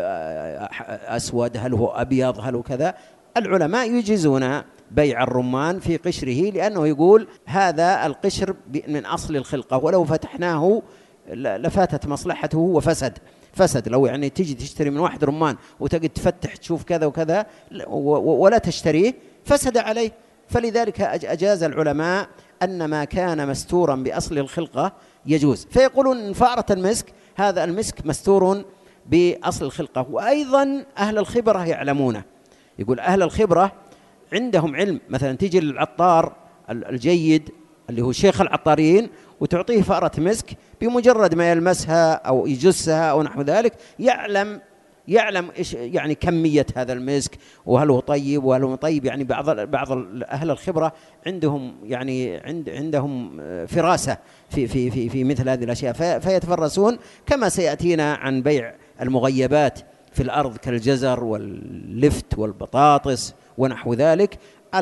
أسود هل هو أبيض هل هو كذا. العلماء يجيزون بيع الرمان في قشره، لأنه يقول هذا القشر من أصل الخلقة، ولو فتحناه لفاتت مصلحته وفسد فسد. لو يعني تجي تشتري من واحد رمان وتجد تفتح تشوف كذا وكذا ولا تشتريه فسد عليه. فلذلك أجاز العلماء أن ما كان مستورا بأصل الخلقة يجوز. فيقولون إن فأرة المسك، هذا المسك مستور بأصل الخلقة. وأيضا أهل الخبرة يعلمونه، يقول أهل الخبرة عندهم علم. مثلا تيجي للعطار الجيد اللي هو شيخ العطارين وتعطيه فأرة مسك، بمجرد ما يلمسها أو يجسها أو نحو ذلك يعلم يعلم إيش يعني كمية هذا المسك، وهل هو طيب وهل هو طيب. يعني بعض بعض أهل الخبرة عندهم يعني عند عندهم فراسة في في في في مثل هذه الأشياء، فيتفرسون. كما سيأتينا عن بيع المغيبات في الأرض كالجزر واللفت والبطاطس ونحو ذلك،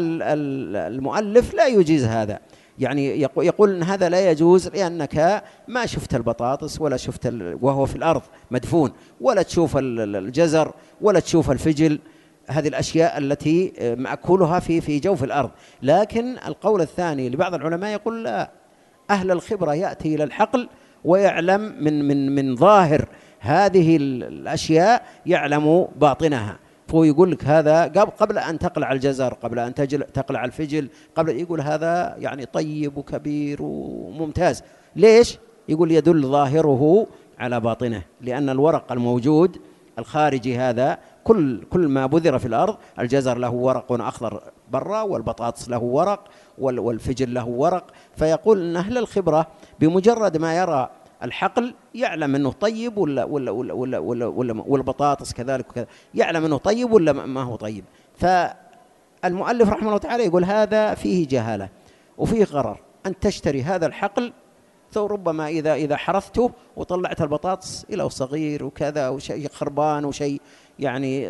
المؤلف لا يجيز هذا. يعني يقول إن هذا لا يجوز لأنك ما شفت البطاطس ولا شفت وهو في الأرض مدفون، ولا تشوف الجزر ولا تشوف الفجل، هذه الأشياء التي مأكولها في في جوف الأرض. لكن القول الثاني لبعض العلماء يقول لا، أهل الخبرة يأتي إلى الحقل ويعلم من من من ظاهر هذه الأشياء يعلم باطنها. فهو يقول لك هذا قبل أن تقلع الجزر، قبل أن تقلع الفجل، قبل يقول هذا يعني طيب وكبير وممتاز. ليش؟ يقول يدل ظاهره على باطنه، لأن الورق الموجود الخارجي هذا كل كل ما بذر في الأرض، الجزر له ورق أخضر برا، والبطاطس له ورق، والفجل له ورق. فيقول أن أهل الخبرة بمجرد ما يرى الحقل يعلم أنه طيب ولا ولا ولا ولا ولا, ولا والبطاطس كذلك وكذا، يعلم أنه طيب ولا ما هو طيب. فالمؤلف رحمه الله تعالى يقول هذا فيه جهالة وفيه غرر أن تشتري هذا الحقل، ثم ربما إذا إذا حرثته وطلعت البطاطس إلى صغير وكذا وشيء خربان وشيء يعني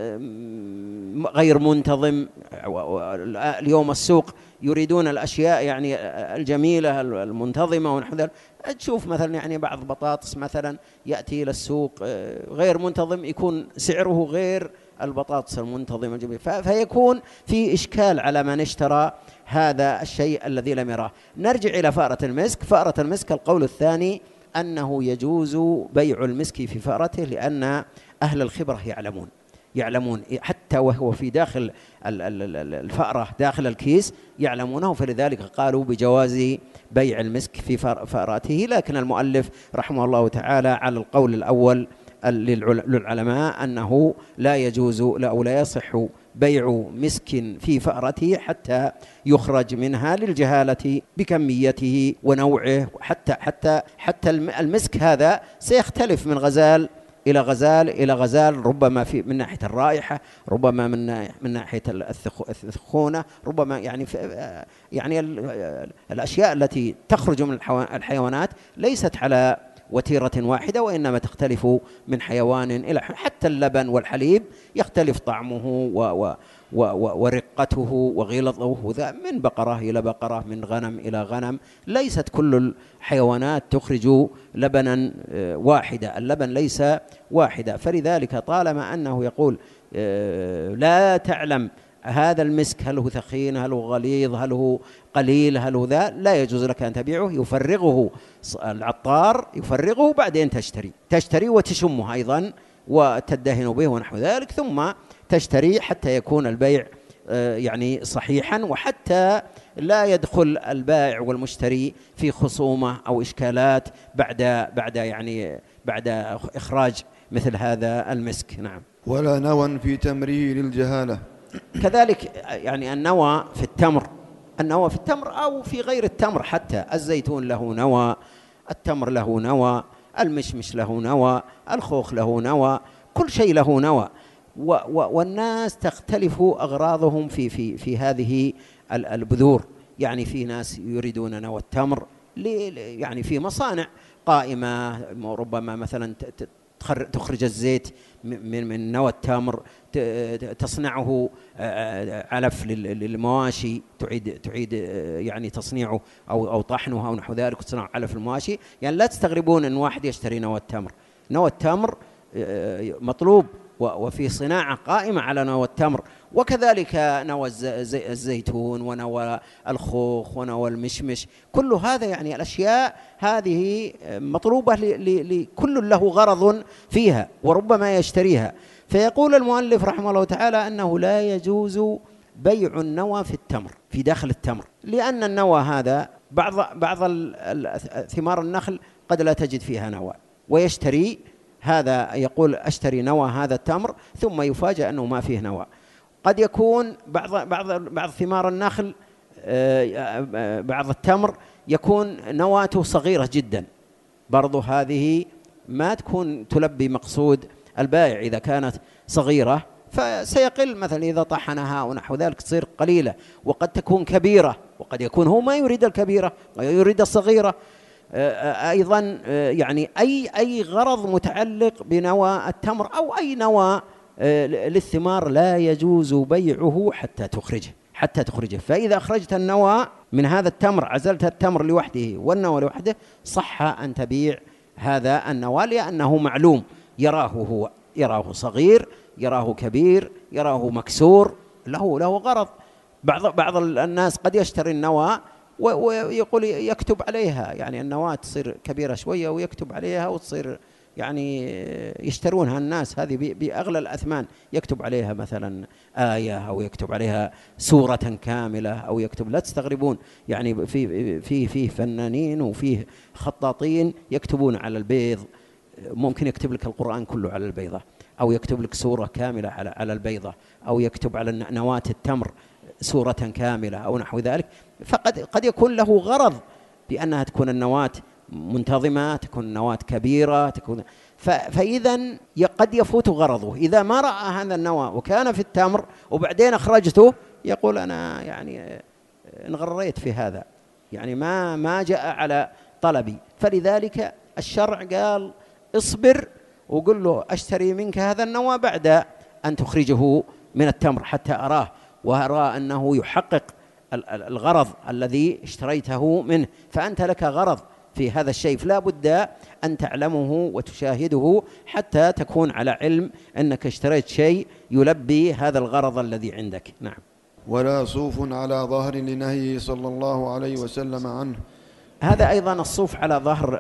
غير منتظم. اليوم السوق يريدون الأشياء يعني الجميلة المنتظمة ونحو ذلك. تشوف مثلا يعني بعض البطاطس مثلا يأتي إلى السوق غير منتظم، يكون سعره غير البطاطس المنتظمة الجميلة، فيكون في إشكال على من اشترى هذا الشيء الذي لم يراه. نرجع إلى فأرة المسك. فأرة المسك القول الثاني أنه يجوز بيع المسك في فأرته، لأن أهل الخبرة يعلمون يعلمون حتى وهو في داخل الفأرة داخل الكيس يعلمونه، فلذلك قالوا بجواز بيع المسك في فأراته. لكن المؤلف رحمه الله تعالى على القول الأول للعلماء أنه لا يجوز أو لا يصح بيع مسك في فأرته حتى يخرج منها للجهالة بكميته ونوعه. حتى حتى حتى المسك هذا سيختلف من غزال إلى غزال إلى غزال، ربما في من ناحية الرائحة، ربما من من ناحية الثخونة، ربما يعني يعني الأشياء التي تخرج من الحيوانات ليست على وتيرة واحدة، وإنما تختلف من حيوان إلى حتى اللبن والحليب يختلف طعمه و و ورقته وغلظه من بقرة إلى بقرة، من غنم إلى غنم. ليست كل الحيوانات تخرج لبنا واحدة، اللبن ليس واحدة. فلذلك طالما أنه يقول لا تعلم هذا المسك هل هو ثخين هل هو غليظ هل هو قليل هل هو ذا، لا يجوز لك أن تبيعه. يفرغه العطار يفرغه، بعدين تشتري تشتري وتشمه أيضا وتدهن به ونحو ذلك، ثم تشتري حتى يكون البيع يعني صحيحا، وحتى لا يدخل البائع والمشتري في خصومة أو إشكالات بعد بعد يعني بعد إخراج مثل هذا المسك. نعم. ولا نوى في تمره للجهالة. كذلك يعني النوى في التمر، النوى في التمر أو في غير التمر، حتى الزيتون له نوى، التمر له نوى، المشمش له نوى، الخوخ له نوى، كل شيء له نوى. والناس تختلف أغراضهم في في في هذه البذور. يعني في ناس يريدون نوى التمر يعني في مصانع قائمة، ربما مثلا تخرج الزيت من من نوى التمر، تصنعه علف للمواشي، تعيد تعيد يعني تصنيعه أو أو طحنه أو نحو ذلك وتصنع علف المواشي. يعني لا تستغربون أن واحد يشتري نوى التمر. نوى التمر مطلوب وفي صناعة قائمة على نوى التمر، وكذلك نوى الزيتون ونوى الخوخ ونوى المشمش. كل هذا يعني الأشياء هذه مطلوبة لكل له غرض فيها وربما يشتريها. فيقول المؤلف رحمه الله تعالى أنه لا يجوز بيع النوى في التمر في داخل التمر، لأن النوى هذا بعض بعض ثمار النخل قد لا تجد فيها نوى، ويشتري هذا يقول أشتري نوى هذا التمر ثم يفاجأ أنه ما فيه نوى. قد يكون بعض بعض بعض ثمار النخل بعض التمر يكون نواته صغيرة جدا، برضو هذه ما تكون تلبي مقصود البائع. إذا كانت صغيرة فسيقل، مثلا إذا طحنها ونحو ذلك تصير قليلة. وقد تكون كبيرة، وقد يكون هو ما يريد الكبيرة ويريد الصغيرة. أيضا يعني أي أي غرض متعلق بنوى التمر أو أي نوى للثمار لا يجوز بيعه حتى تخرجه حتى تخرجه. فإذا أخرجت النوى من هذا التمر، عزلت التمر لوحده والنوى لوحده، صح أن تبيع هذا النوى، لأنه معلوم يراه هو، يراه صغير، يراه كبير، يراه مكسور، له له غرض. بعض بعض الناس قد يشتري النوى ويقول يكتب عليها، يعني النواة تصير كبيرة شوية ويكتب عليها وتصير يعني يشترونها الناس هذه بأغلى الأثمان، يكتب عليها مثلا آية أو يكتب عليها سورة كاملة أو يكتب. لا تستغربون، يعني في في في فنانين وفيه خطاطين يكتبون على البيض، ممكن يكتب لك القرآن كله على البيضة، أو يكتب لك سورة كاملة على على البيضة، أو يكتب على نواة التمر سورة كاملة أو نحو ذلك. فقد قد يكون له غرض بأنها تكون النواة منتظمة، تكون النواة كبيرة، تكون فإذا قد يفوت غرضه. إذا ما رأى هذا النوى وكان في التمر وبعدين أخرجته، يقول أنا يعني انغريت في هذا، يعني ما ما جاء على طلبي. فلذلك الشرع قال اصبر وقل له أشتري منك هذا النوى بعد أن تخرجه من التمر حتى أراه وأرى أنه يحقق الغرض الذي اشتريته منه. فأنت لك غرض في هذا الشيء، فلا بد أن تعلمه وتشاهده حتى تكون على علم أنك اشتريت شيء يلبي هذا الغرض الذي عندك. نعم. ولا صوف على ظهر لنهيه صلى الله عليه وسلم عنه. هذا أيضا الصوف على ظهر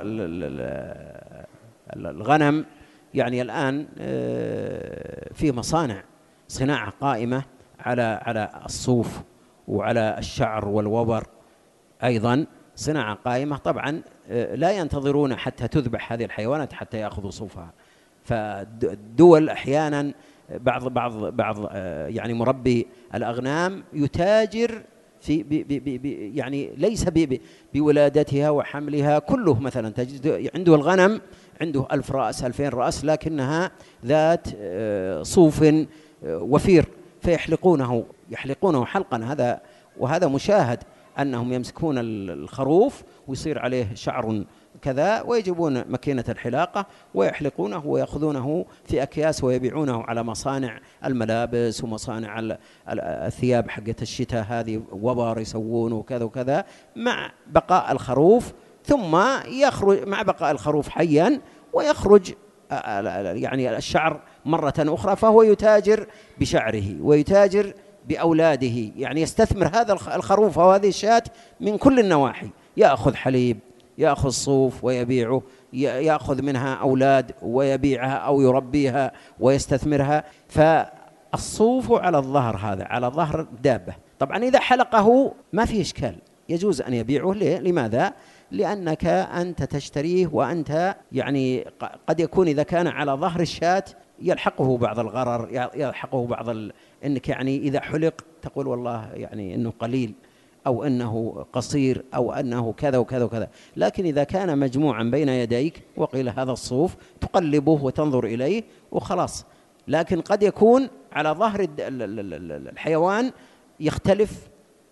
الغنم. يعني الآن في مصانع صناعة قائمة على على الصوف وعلى الشعر والوبر، أيضا صناعة قائمة. طبعا لا ينتظرون حتى تذبح هذه الحيوانات حتى يأخذوا صوفها. فالدول أحيانا بعض بعض بعض يعني مربي الأغنام يتاجر في بي بي بي يعني ليس بي بولادتها وحملها كله. مثلا تجد عنده الغنم عنده ألف رأس ألفين رأس، لكنها ذات صوف وفير، فيحلقونه يحلقونه حلقا. هذا وهذا مشاهد، أنهم يمسكون الخروف ويصير عليه شعر كذا ويجيبون ماكينة الحلاقة ويحلقونه ويأخذونه في أكياس ويبيعونه على مصانع الملابس ومصانع الثياب حقت الشتاء، هذه وبر يسوون وكذا وكذا، مع بقاء الخروف. ثم يخرج مع بقاء الخروف حيا ويخرج يعني الشعر مرة أخرى، فهو يتاجر بشعره ويتاجر بأولاده، يعني يستثمر هذا الخروف أو هذه الشاة من كل النواحي، يأخذ حليب، يأخذ صوف ويبيعه، يأخذ منها أولاد ويبيعها أو يربيها ويستثمرها. فالصوف على الظهر، هذا على ظهر دابة. طبعا إذا حلقه ما فيه إشكال، يجوز أن يبيعه. ليه؟ لماذا؟ لأنك أنت تشتريه وأنت يعني قد يكون إذا كان على ظهر الشاة يلحقه بعض الغرر، يلحقه بعض ال... إنك يعني إذا حلق تقول والله يعني إنه قليل أو أنه قصير أو أنه كذا وكذا وكذا. لكن إذا كان مجموعا بين يديك وقيل هذا الصوف، تقلبه وتنظر إليه وخلاص. لكن قد يكون على ظهر الحيوان يختلف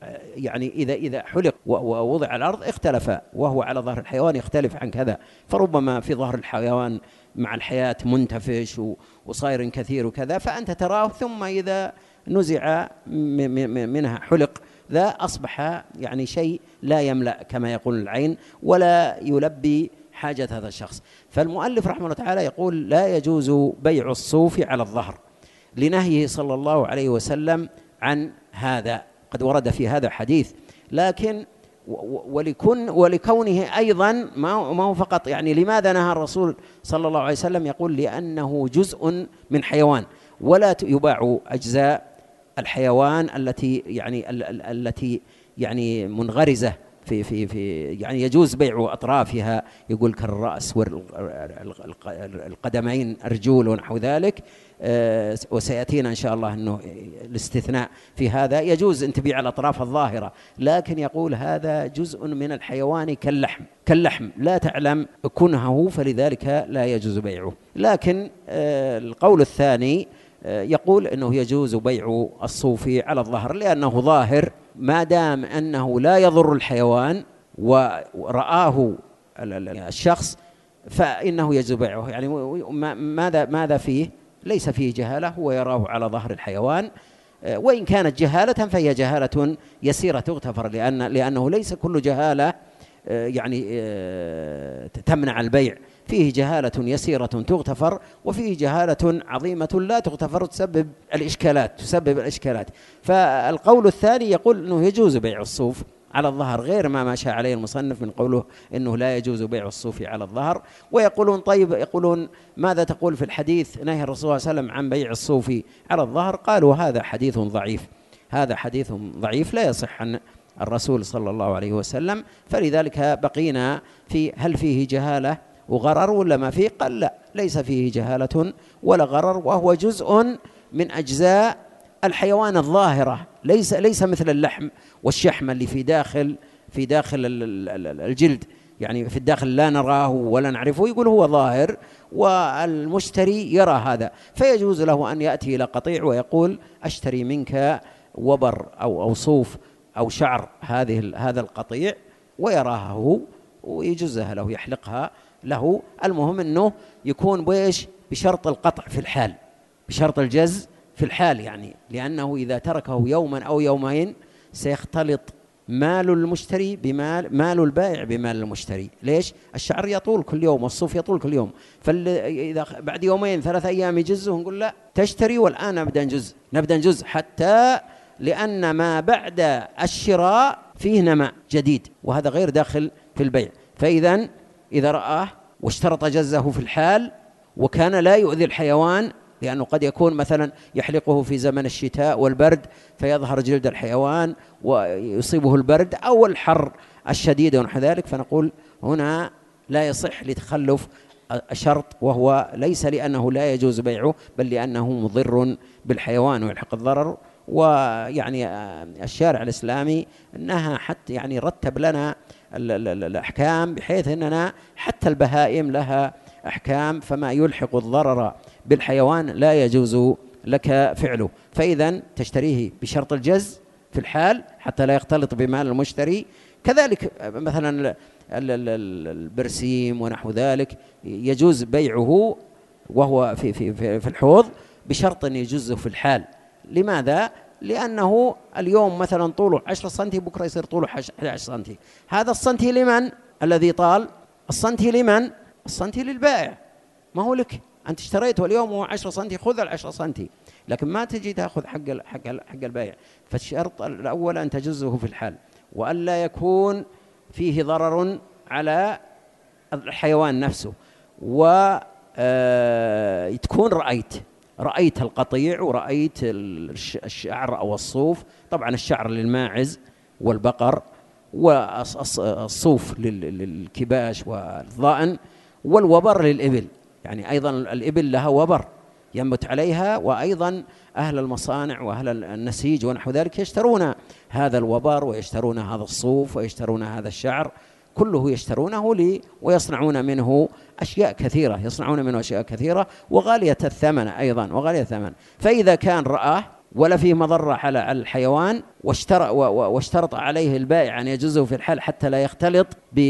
يعني إذا إذا حلق ووضع على الأرض اختلف، وهو على ظهر الحيوان يختلف عن كذا، فربما في ظهر الحيوان مع الحياة منتفش وصاير كثير وكذا، فأنت تراه، ثم إذا نزع منها حلق ذا أصبح يعني شيء لا يملأ كما يقول العين ولا يلبي حاجة هذا الشخص. فالمؤلف رحمه الله تعالى يقول لا يجوز بيع الصوف على الظهر لنهيه صلى الله عليه وسلم عن هذا. قد ورد في هذا حديث، لكن ولكن ولكونه أيضا ما هو فقط يعني لماذا نهى الرسول صلى الله عليه وسلم؟ يقول لأنه جزء من حيوان، ولا يباع أجزاء الحيوان التي يعني التي يعني منغرزة في في في يعني يجوز بيع أطرافها، يقول كالرأس والقدمين الرجول ونحو ذلك، وسيأتينا إن شاء الله أنه الاستثناء في هذا، يجوز أن تبيع الأطراف الظاهرة، لكن يقول هذا جزء من الحيوان كاللحم كاللحم لا تعلم كنهه، فلذلك لا يجوز بيعه. لكن القول الثاني يقول أنه يجوز بيع الصوف على الظهر لأنه ظاهر، ما دام أنه لا يضر الحيوان ورآه الشخص فإنه يجوز بيعه. يعني ماذا ماذا فيه؟ ليس فيه جهالة، هو يراه على ظهر الحيوان، وإن كانت جهالة فهي جهالة يسيرة تغتفر، لأن لأنه ليس كل جهالة يعني تمنع البيع، فيه جهالة يسيرة تغتفر، وفيه جهالة عظيمة لا تغتفر تسبب الإشكالات تسبب الإشكالات. فالقول الثاني يقول أنه يجوز بيع الصوف على الظهر، غير ما مشى عليه المصنف من قوله أنه لا يجوز بيع الصوف على الظهر. ويقولون طيب، يقولون ماذا تقول في الحديث نهي الرسول صلى الله عليه وسلم عن بيع الصوف على الظهر؟ قالوا هذا حديث ضعيف، هذا حديث ضعيف لا يصح عن الرسول صلى الله عليه وسلم. فلذلك بقينا في هل فيه جهالة وغرر ولا ما فيه؟ قال لا، ليس فيه جهالة ولا غرر، وهو جزء من أجزاء الحيوان الظاهرة، ليس ليس مثل اللحم والشحم اللي في داخل في داخل الجلد، يعني في الداخل لا نراه ولا نعرفه، يقول هو ظاهر والمشتري يرى هذا، فيجوز له أن يأتي إلى قطيع ويقول أشتري منك وبر أو أو صوف أو شعر هذه هذا القطيع، ويراها هو ويجوزها له، يحلقها له. المهم أنه يكون بيش بشرط القطع في الحال، بشرط الجز في الحال، يعني لأنه إذا تركه يوما أو يومين سيختلط مال المشتري بمال مال البائع بمال المشتري. ليش؟ الشعر يطول كل يوم والصوف يطول كل يوم، فإذا بعد يومين ثلاثة أيام يجزه نقول لا تشتري والآن نبدأ نجز نبدأ نجز حتى لأن ما بعد الشراء فيه نماء جديد، وهذا غير داخل في البيع. فإذا إذا رآه واشترط جزه في الحال وكان لا يؤذي الحيوان، لأنه قد يكون مثلا يحلقه في زمن الشتاء والبرد فيظهر جلد الحيوان ويصيبه البرد أو الحر الشديد ونحو ذلك، فنقول هنا لا يصح لتخلف الشرط، وهو ليس لأنه لا يجوز بيعه بل لأنه مضر بالحيوان ويلحق الضرر. ويعني الشارع الإسلامي أنها حتى يعني رتب لنا الأحكام بحيث أننا حتى البهائم لها أحكام، فما يلحق الضرر بالحيوان لا يجوز لك فعله. فإذا تشتريه بشرط الجز في الحال حتى لا يختلط بمال المشتري. كذلك مثلا البرسيم ونحو ذلك يجوز بيعه وهو في في في الحوض بشرط أن يجوزه في الحال. لماذا؟ لأنه اليوم مثلا طوله عشرة سنتي، بكرة يصير طوله أحد عشر سنتي. هذا السنتي لمن؟ الذي طال السنتي لمن؟ السنتي للبائع، ما هو لك. أنت اشتريته اليوم هو عشرة سنتي، خذ العشرة سنتي، لكن ما تجي تأخذ حق حق حق البائع. فالشرط الأول أن تجزه في الحال، وأن لا يكون فيه ضرر على الحيوان نفسه، وتكون رأيت رأيت القطيع ورأيت الشعر أو الصوف. طبعا الشعر للماعز والبقر، والصوف للكباش والضأن، والوبر للإبل، يعني أيضا الإبل لها وبر ينبت عليها، وأيضا أهل المصانع وأهل النسيج ونحو ذلك يشترون هذا الوبر ويشترون هذا الصوف ويشترون هذا الشعر، كله يشترونه لي ويصنعون منه أشياء كثيرة، يصنعون منه أشياء كثيرة وغالية الثمن أيضا وغالية الثمن. فإذا كان رآه ولا فيه مضرة على الحيوان، واشترط عليه البائع أن يجوزه في الحال حتى لا يختلط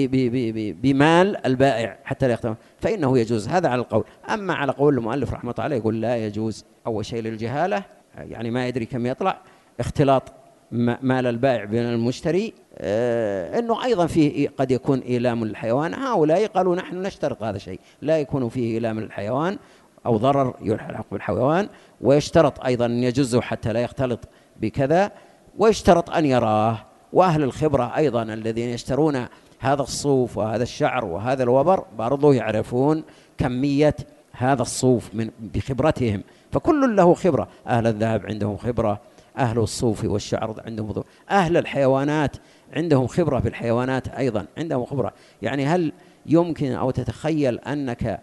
بمال البائع حتى لا يختلط، فإنه يجوز. هذا على القول. أما على قول المؤلف رحمه الله عليه يقول لا يجوز، أول شيء للجهالة، يعني ما يدري كم يطلع، اختلاط مال البائع بين المشتري، آه أنه أيضا فيه قد يكون إيلام للحيوان. هؤلاء قالوا نحن نشترط هذا الشيء، لا يكون فيه إيلام للحيوان أو ضرر يلحق بالحيوان، ويشترط أيضا أن يجزه حتى لا يختلط بكذا، ويشترط أن يراه. وأهل الخبرة أيضا الذين يشترون هذا الصوف وهذا الشعر وهذا الوبر برضو يعرفون كمية هذا الصوف من بخبرتهم، فكل له خبرة. أهل الذهب عندهم خبرة، أهل الصوف والشعر عندهم خبرة، أهل الحيوانات عندهم خبرة بالحيوانات أيضا عندهم خبرة. يعني هل يمكن أو تتخيل أنك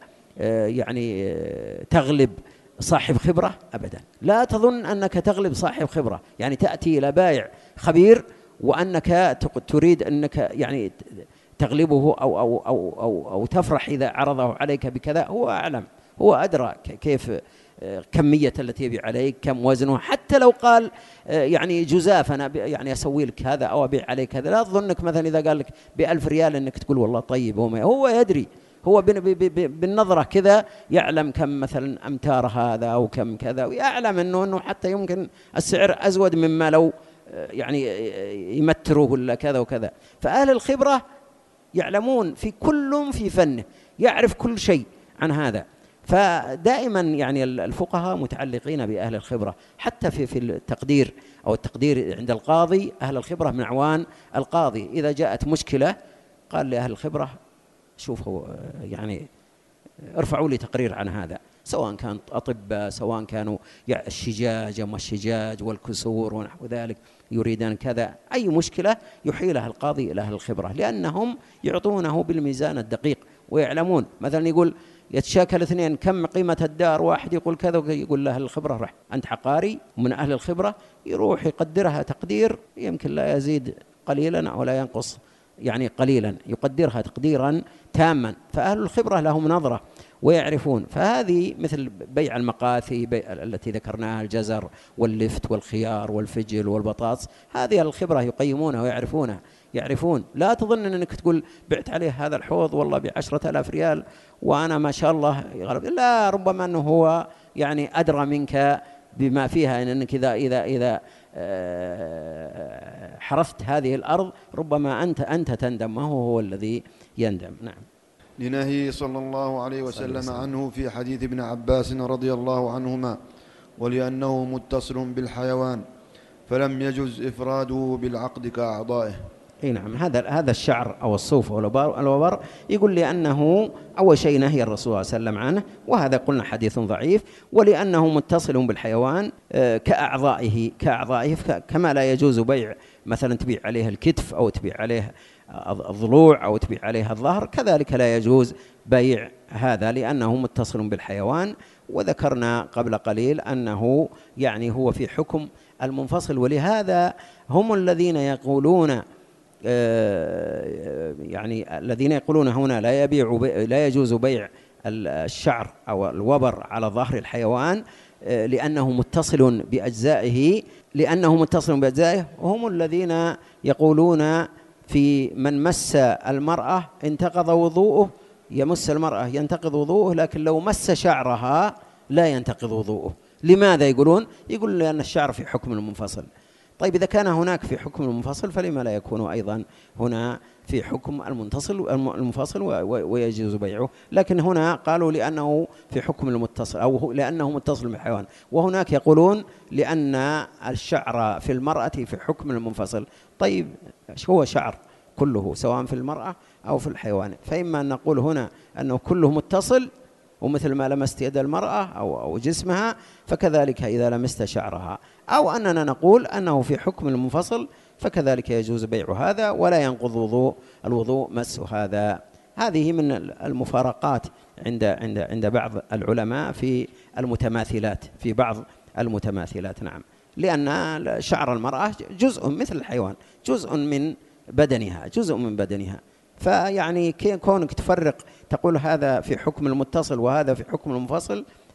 يعني تغلب صاحب خبرة؟ أبدا. لا تظن أنك تغلب صاحب خبرة، يعني تأتي إلى بائع خبير وأنك تريد أنك يعني تغلبه أو, أو, أو, أو, أو تفرح إذا عرضه عليك بكذا. هو أعلم، هو أدرى كيف كمية التي يبيع عليك، كم وزنه. حتى لو قال يعني جزاف أنا يعني أسوي لك هذا أو أبيع عليك هذا، لا تظنك مثلا إذا قال لك بألف ريال أنك تقول والله طيب. هو, هو يدري، هو بالنظرة كذا يعلم كم مثلا أمتار هذا أو كم كذا، ويعلم أنه, أنه حتى يمكن السعر أزود مما لو يعني يمتروه ولا كذا وكذا. فأهل الخبرة يعلمون في كل في فنه، يعرف كل شيء عن هذا. فدائما يعني الفقهاء متعلقين بأهل الخبرة، حتى في في التقدير أو التقدير عند القاضي أهل الخبرة من أعوان القاضي. إذا جاءت مشكلة قال لأهل الخبرة شوفوا يعني ارفعوا لي تقرير عن هذا، سواء كان أطباء سواء كانوا الشجاج أم الشجاج والكسور ونحو ذلك، يريدان كذا، أي مشكلة يحيلها القاضي إلى أهل الخبرة، لأنهم يعطونه بالميزان الدقيق ويعلمون. مثلا يقول يتشاكل اثنين كم قيمة الدار، واحد يقول كذا يقول له أهل الخبرة رح أنت عقاري ومن أهل الخبرة، يروح يقدرها تقدير يمكن لا يزيد قليلا ولا ينقص يعني قليلا، يقدرها تقديرا تاما. فأهل الخبرة لهم نظرة ويعرفون. فهذه مثل بيع المقاثي بيع التي ذكرناها، الجزر واللفت والخيار والفجل والبطاطس، هذه الخبرة يقيمونها ويعرفونها يعرفون. لا تظن أنك تقول بعت عليه هذا الحوض والله بعشرة آلاف ريال وأنا ما شاء الله غلب. لا، ربما أنه هو يعني أدرى منك بما فيها، أنك إذا إذا إذا حرثت هذه الأرض ربما أنت أنت تندم، ما هو هو الذي يندم. نعم. لنهي صلى الله عليه وسلم عنه في حديث ابن عباس رضي الله عنهما، ولأنه متصل بالحيوان فلم يجز إفراده بالعقد كأعضائه. اي نعم. هذا هذا الشعر او الصوف او الوبر يقول لانه اول شيء نهي الرسول صلى الله عليه وسلم عنه، وهذا قلنا حديث ضعيف، ولانه متصل بالحيوان كاعضائه كاعضائه كما لا يجوز بيع مثلا تبيع عليه الكتف او تبيع عليه الضلوع او تبيع عليه الظهر، كذلك لا يجوز بيع هذا لانه متصل بالحيوان. وذكرنا قبل قليل انه يعني هو في حكم المنفصل، ولهذا هم الذين يقولون يعني الذين يقولون هنا لا يبيع لا يجوز بيع الشعر أو الوبر على ظهر الحيوان لأنه متصل بأجزائه لأنه متصل بأجزائه هم الذين يقولون في من مس المرأة انتقض وضوءه، يمس المرأة ينتقض وضوءه، لكن لو مس شعرها لا ينتقض وضوءه. لماذا يقولون؟ يقول لأن الشعر في حكم المنفصل. طيب إذا كان هناك في حكم المنفصل فلما لا يكون أيضا هنا في حكم المنتصل المنفصل ويجوز بيعه؟ لكن هنا قالوا لأنه في حكم المتصل أو لأنه متصل بالحيوان، وهناك يقولون لأن الشعر في المرأة في حكم المنفصل. طيب هو شعر كله سواء في المرأة أو في الحيوان، فإما أن نقول هنا أنه كله متصل ومثل ما لمست يد المرأة أو أو جسمها فكذلك إذا لمست شعرها، أو أننا نقول أنه في حكم المنفصل فكذلك يجوز بيع هذا ولا ينقض وضوء الوضوء مس هذا. هذه من المفارقات عند عند عند بعض العلماء في المتماثلات في بعض المتماثلات. نعم، لأن شعر المرأة جزء مثل الحيوان، جزء من بدنها جزء من بدنها فيعني كونك تفرق تقول هذا في حكم المتصل وهذا في حكم المنفصل،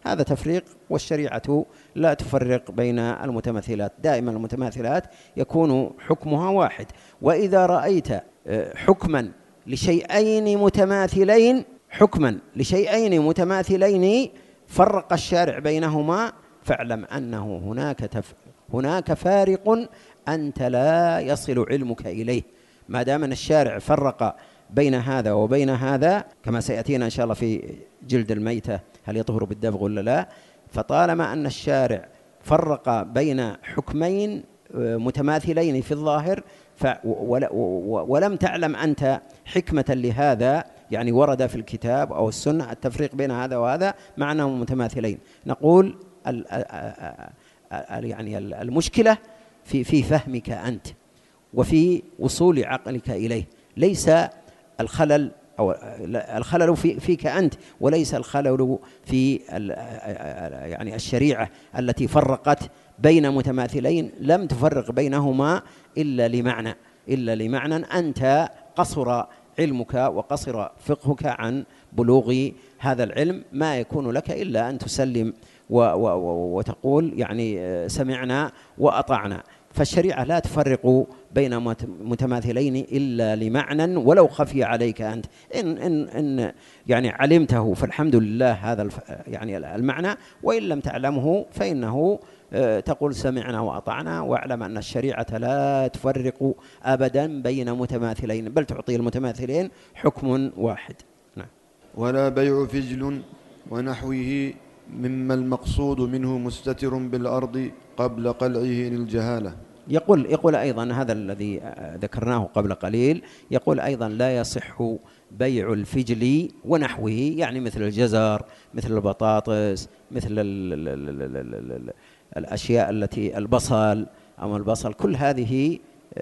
هذا تفريق، والشريعة لا تفرق بين المتماثلات، دائما المتماثلات يكون حكمها واحد. وإذا رأيت حكما لشيئين متماثلين حكما لشيئين متماثلين فرق الشارع بينهما، فاعلم أنه هناك تف... هناك فارق أنت لا يصل علمك إليه. ما دام أن الشارع فرق بين هذا وبين هذا، كما سيأتينا إن شاء الله في جلد الميتة هل يطهر بالدبغ ولا لا، فطالما أن الشارع فرق بين حكمين متماثلين في الظاهر ف... ولم تعلم أنت حكمة لهذا، يعني ورد في الكتاب أو السنة التفريق بين هذا وهذا مع أنهم متماثلين، نقول ال... يعني المشكلة في في فهمك أنت وفي وصول عقلك إليه، ليس الخلل أو الخلل في فيك أنت، وليس الخلل في يعني الشريعة التي فرقت بين متماثلين لم تفرق بينهما إلا لمعنى إلا لمعنى أنت قصر علمك وقصر فقهك عن بلوغ هذا العلم، ما يكون لك إلا أن تسلم و و وتقول يعني سمعنا وأطعنا. فالشريعة لا تفرق بين متماثلين إلا لمعنى ولو خفي عليك أنت، إن, إن, إن يعني علمته فالحمد لله هذا يعني المعنى، وإن لم تعلمه فإنه تقول سمعنا وأطعنا، واعلم أن الشريعة لا تفرق أبدا بين متماثلين، بل تعطي المتماثلين حكم واحد. نعم. ولا بيع فجل ونحوه مما المقصود منه مستتر بالأرض قبل قلعه للجهالة. يقول يقول أيضا هذا الذي ذكرناه قبل قليل، يقول أيضا لا يصح بيع الفجل ونحوه، يعني مثل الجزر، مثل البطاطس، مثل ال ال ال ال ال ال الأشياء التي البصل أو البصل، كل هذه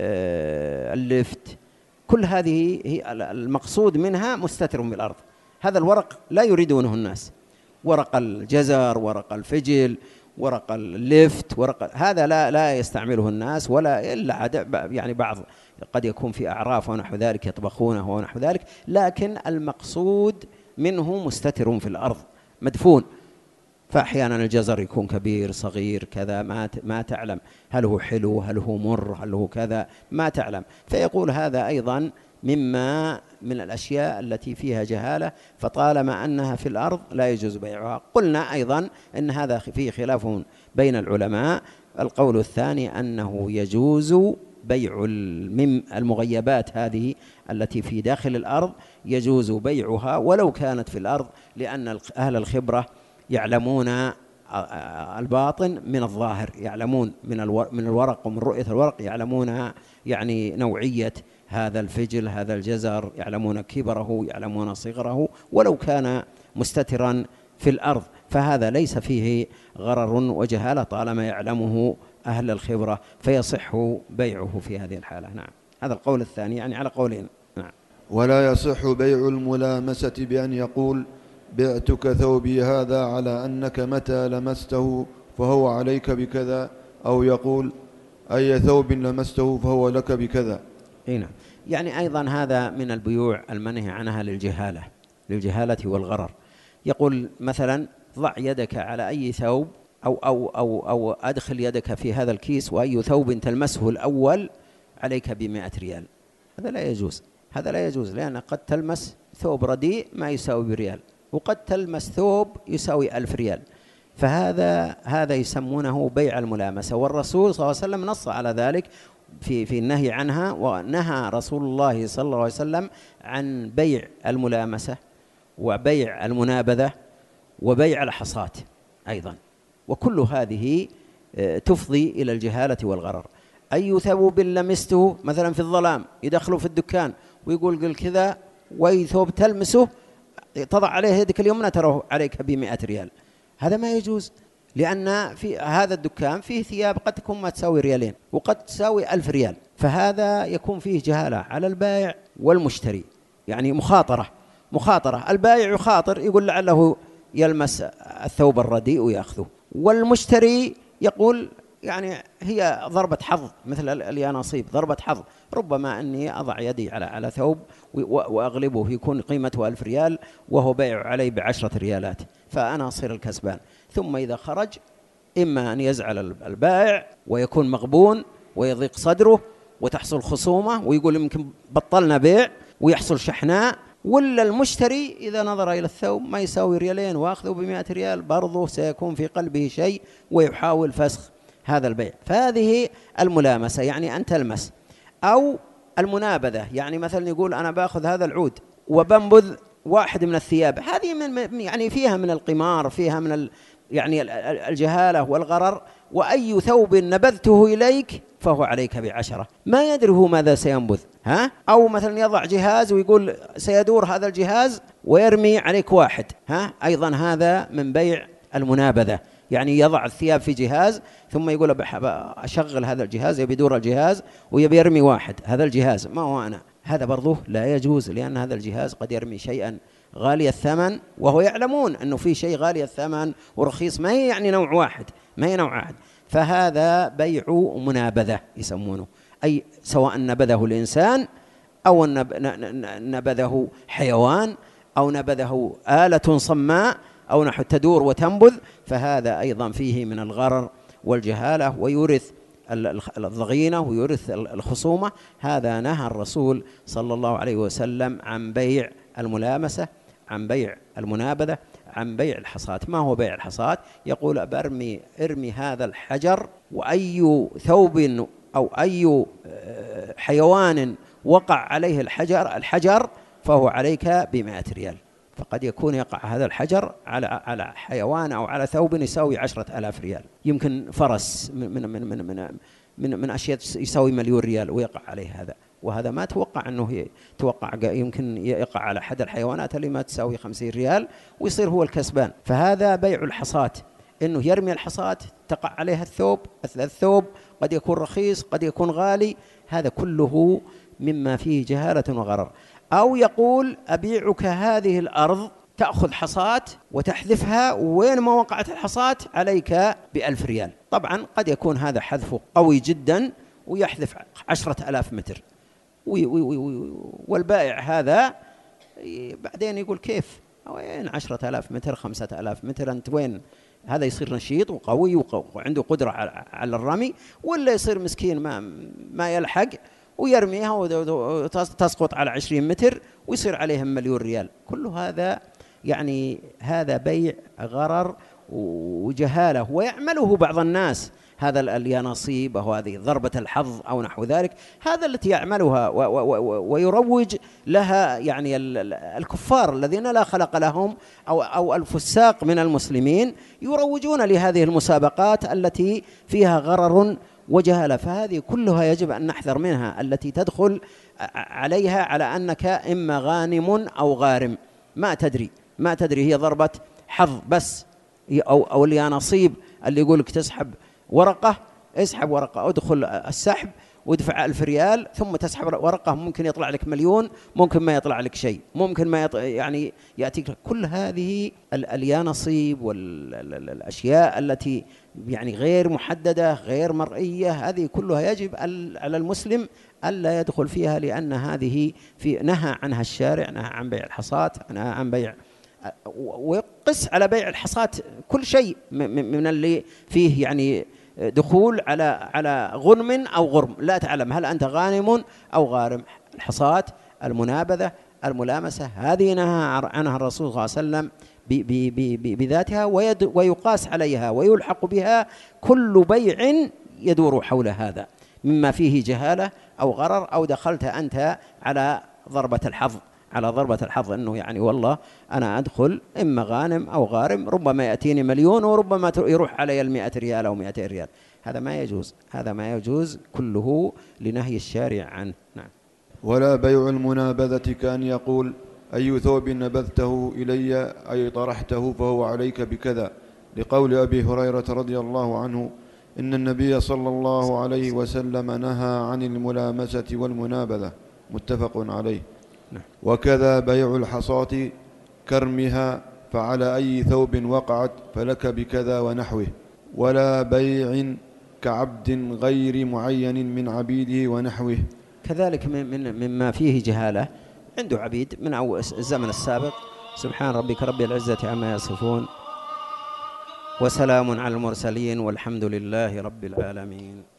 اللفت، كل هذه هي المقصود منها مستتر بالأرض. هذا الورق لا يريدونه الناس، ورق الجزر، ورق الفجل، ورق اللفت، ورق هذا لا لا يستعمله الناس، ولا إلا يعني بعض قد يكون في أعراف ونحو ذلك يطبخونه ونحو ذلك، لكن المقصود منه مستتر في الأرض مدفون. فأحيانا الجزر يكون كبير صغير كذا، ما ما تعلم هل هو حلو هل هو مر هل هو كذا، ما تعلم. فيقول هذا أيضا مما من الأشياء التي فيها جهالة، فطالما أنها في الأرض لا يجوز بيعها. قلنا أيضا أن هذا فيه خلاف بين العلماء، القول الثاني أنه يجوز بيع المغيبات هذه التي في داخل الأرض، يجوز بيعها ولو كانت في الأرض، لأن أهل الخبرة يعلمون الباطن من الظاهر، يعلمون من الورق ومن رؤية الورق، يعلمون يعني نوعية هذا الفجل هذا الجزر، يعلمون كبره يعلمون صغره ولو كان مستترا في الأرض، فهذا ليس فيه غرر وجهالة طالما يعلمه أهل الخبرة، فيصح بيعه في هذه الحالة. نعم، هذا القول الثاني يعني على قولين. نعم. ولا يصح بيع الملامسة بأن يقول بعتك ثوبي هذا على أنك متى لمسته فهو عليك بكذا، أو يقول أي ثوب لمسته فهو لك بكذا. نعم، يعني أيضا هذا من البيوع المنهي عنها للجهالة للجهالة والغرر. يقول مثلا ضع يدك على أي ثوب أو, أو, أو, أو أدخل يدك في هذا الكيس، وأي ثوب تلمسه الأول عليك بمئة ريال. هذا لا يجوز، هذا لا يجوز، لأن قد تلمس ثوب رديء ما يساوي بريال، وقد تلمس ثوب يساوي ألف ريال، فهذا هذا يسمونه بيع الملامسة، والرسول صلى الله عليه وسلم نص على ذلك في في النهي عنها، ونهى رسول الله صلى الله عليه وسلم عن بيع الملامسة وبيع المنابذة وبيع الحصات أيضا، وكل هذه تفضي إلى الجهالة والغرر. أي ثوب لمسته مثلا في الظلام، يدخلوا في الدكان ويقول قل كذا، وأي ثوب تلمسه تضع عليه يدك اليمنى تراه عليك بمئة ريال، هذا ما يجوز، لأن في هذا الدكان فيه ثياب قد تكون ما تساوي ريالين وقد تساوي ألف ريال، فهذا يكون فيه جهالة على البائع والمشتري، يعني مخاطرة مخاطرة البائع يخاطر يقول لعله يلمس الثوب الرديء ويأخذه، والمشتري يقول يعني هي ضربة حظ مثل اليانصيب، ضربة حظ. ربما أني أضع يدي على على ثوب وأغلبه يكون قيمته ألف ريال وهو بيع علي بعشرة ريالات، فأنا أصير الكسبان. ثم إذا خرج إما أن يزعل البائع ويكون مغبون ويضيق صدره وتحصل خصومة ويقول يمكن بطلنا بيع ويحصل شحناء، ولا المشتري إذا نظر إلى الثوب ما يساوي ريالين وأخذه بمئة ريال برضه سيكون في قلبه شيء ويحاول فسخ هذا البيع. فهذه الملامسة، يعني أن تلمس. أو المنابذة، يعني مثلا يقول أنا بأخذ هذا العود وبنبذ واحد من الثياب، هذه من يعني فيها من القمار، فيها من ال يعني الجهالة والغرر. وأي ثوب نبذته إليك فهو عليك بعشرة، ما يدري هو ماذا سينبذ. ها؟ أو مثلا يضع جهاز ويقول سيدور هذا الجهاز ويرمي عليك واحد، ها؟ أيضا هذا من بيع المنابذة، يعني يضع الثياب في جهاز ثم يقول أشغل هذا الجهاز، يبي يدور الجهاز ويبي يرمي واحد، هذا الجهاز ما هو أنا. هذا برضه لا يجوز، لأن هذا الجهاز قد يرمي شيئا غالي الثمن، وهو يعلمون أنه في شيء غالي الثمن ورخيص، ما هي يعني نوع واحد، ما هي نوع واحد. فهذا بيع منابذة يسمونه، أي سواء نبذه الإنسان أو نبذه حيوان أو نبذه آلة صماء أو نحو تدور وتنبذ، فهذا أيضا فيه من الغرر والجهالة ويورث الضغينة ويورث الخصومة. هذا نهى الرسول صلى الله عليه وسلم عن بيع الملامسة، عن بيع المنابذة، عن بيع الحصاة. ما هو بيع الحصاة؟ يقول برمي ارمي هذا الحجر، وأي ثوب أو أي حيوان وقع عليه الحجر الحجر فهو عليك بمائة ريال. فقد يكون يقع هذا الحجر على على حيوان أو على ثوب يساوي عشرة آلاف ريال، يمكن فرس من من من من من, من, من أشياء يساوي مليون ريال ويقع عليه هذا، وهذا ما توقع أنه توقع يمكن يقع على أحد الحيوانات اللي ما تساوي خمسين ريال ويصير هو الكسبان. فهذا بيع الحصاة، إنه يرمي الحصاة تقع عليها الثوب، الثوب قد يكون رخيص قد يكون غالي، هذا كله مما فيه جهالة وغرر. أو يقول أبيعك هذه الأرض، تأخذ حصاة وتحذفها، وين ما وقعت الحصاة عليك بألف ريال. طبعا قد يكون هذا حذفه قوي جدا ويحذف عشرة ألاف متر، والبائع هذا بعدين يقول كيف وين عشرة ألاف متر خمسة ألاف متر، أنت وين؟ هذا يصير نشيط وقوي وعنده قدرة على الرمي، ولا يصير مسكين ما ما يلحق ويرميها وتسقط على عشرين متر ويصير عليهم مليون ريال. كل هذا يعني هذا بيع غرر وجهالة ويعمله بعض الناس. هذا اليانصيب أو هذه ضربة الحظ أو نحو ذلك، هذا التي يعملها ويروج لها يعني الكفار الذين لا خلق لهم أو أو الفساق من المسلمين، يروجون لهذه المسابقات التي فيها غرر وجهالة. فهذه كلها يجب أن نحذر منها، التي تدخل عليها على أنك إما غانم أو غارم، ما تدري ما تدري هي ضربة حظ بس. أو أو اليانصيب اللي يقولك تسحب ورقة، اسحب ورقة، ادخل السحب وادفع ألف ريال ثم تسحب ورقة، ممكن يطلع لك مليون، ممكن ما يطلع لك شيء، ممكن ما يطلع يعني يأتيك. كل هذه اليانصيب والأشياء التي يعني غير محددة غير مرئية، هذه كلها يجب على المسلم ألا يدخل فيها، لأن هذه في نهى عنها الشارع، نهى عن بيع الحصاة، نهى عن بيع، ويقص على بيع الحصاة كل شيء من اللي فيه يعني دخول على على غنم أو غرم، لا تعلم هل أنت غانم أو غارم. الحصاة، المنابذة، الملامسة، هذه نهى عنها الرسول صلى الله عليه وسلم بذاتها، ويقاس عليها ويلحق بها كل بيع يدور حول هذا مما فيه جهالة أو غرر، أو دخلت أنت على ضربة الحظ، على ضربة الحظ أنه يعني والله أنا أدخل إما غانم أو غارم، ربما يأتيني مليون وربما يروح علي المئة ريال أو مئتين ريال. هذا ما يجوز، هذا ما يجوز كله لنهي الشارع عنه. نعم. ولا بيع المنابذة كأن يقول أي ثوب نبذته إلي أي طرحته فهو عليك بكذا، لقول أبي هريرة رضي الله عنه إن النبي صلى الله عليه وسلم نهى عن الملامسة والمنابذة، متفق عليه. وكذا بيع الحصاة كرمها، فعلى أي ثوب وقعت فلك بكذا ونحوه. ولا بيع كعبد غير معين من عبيده ونحوه. كذلك من من مما فيه جهالة عنده عبيد من أول الزمن السابق. سبحان ربك رب العزة عما يصفون وسلام على المرسلين والحمد لله رب العالمين.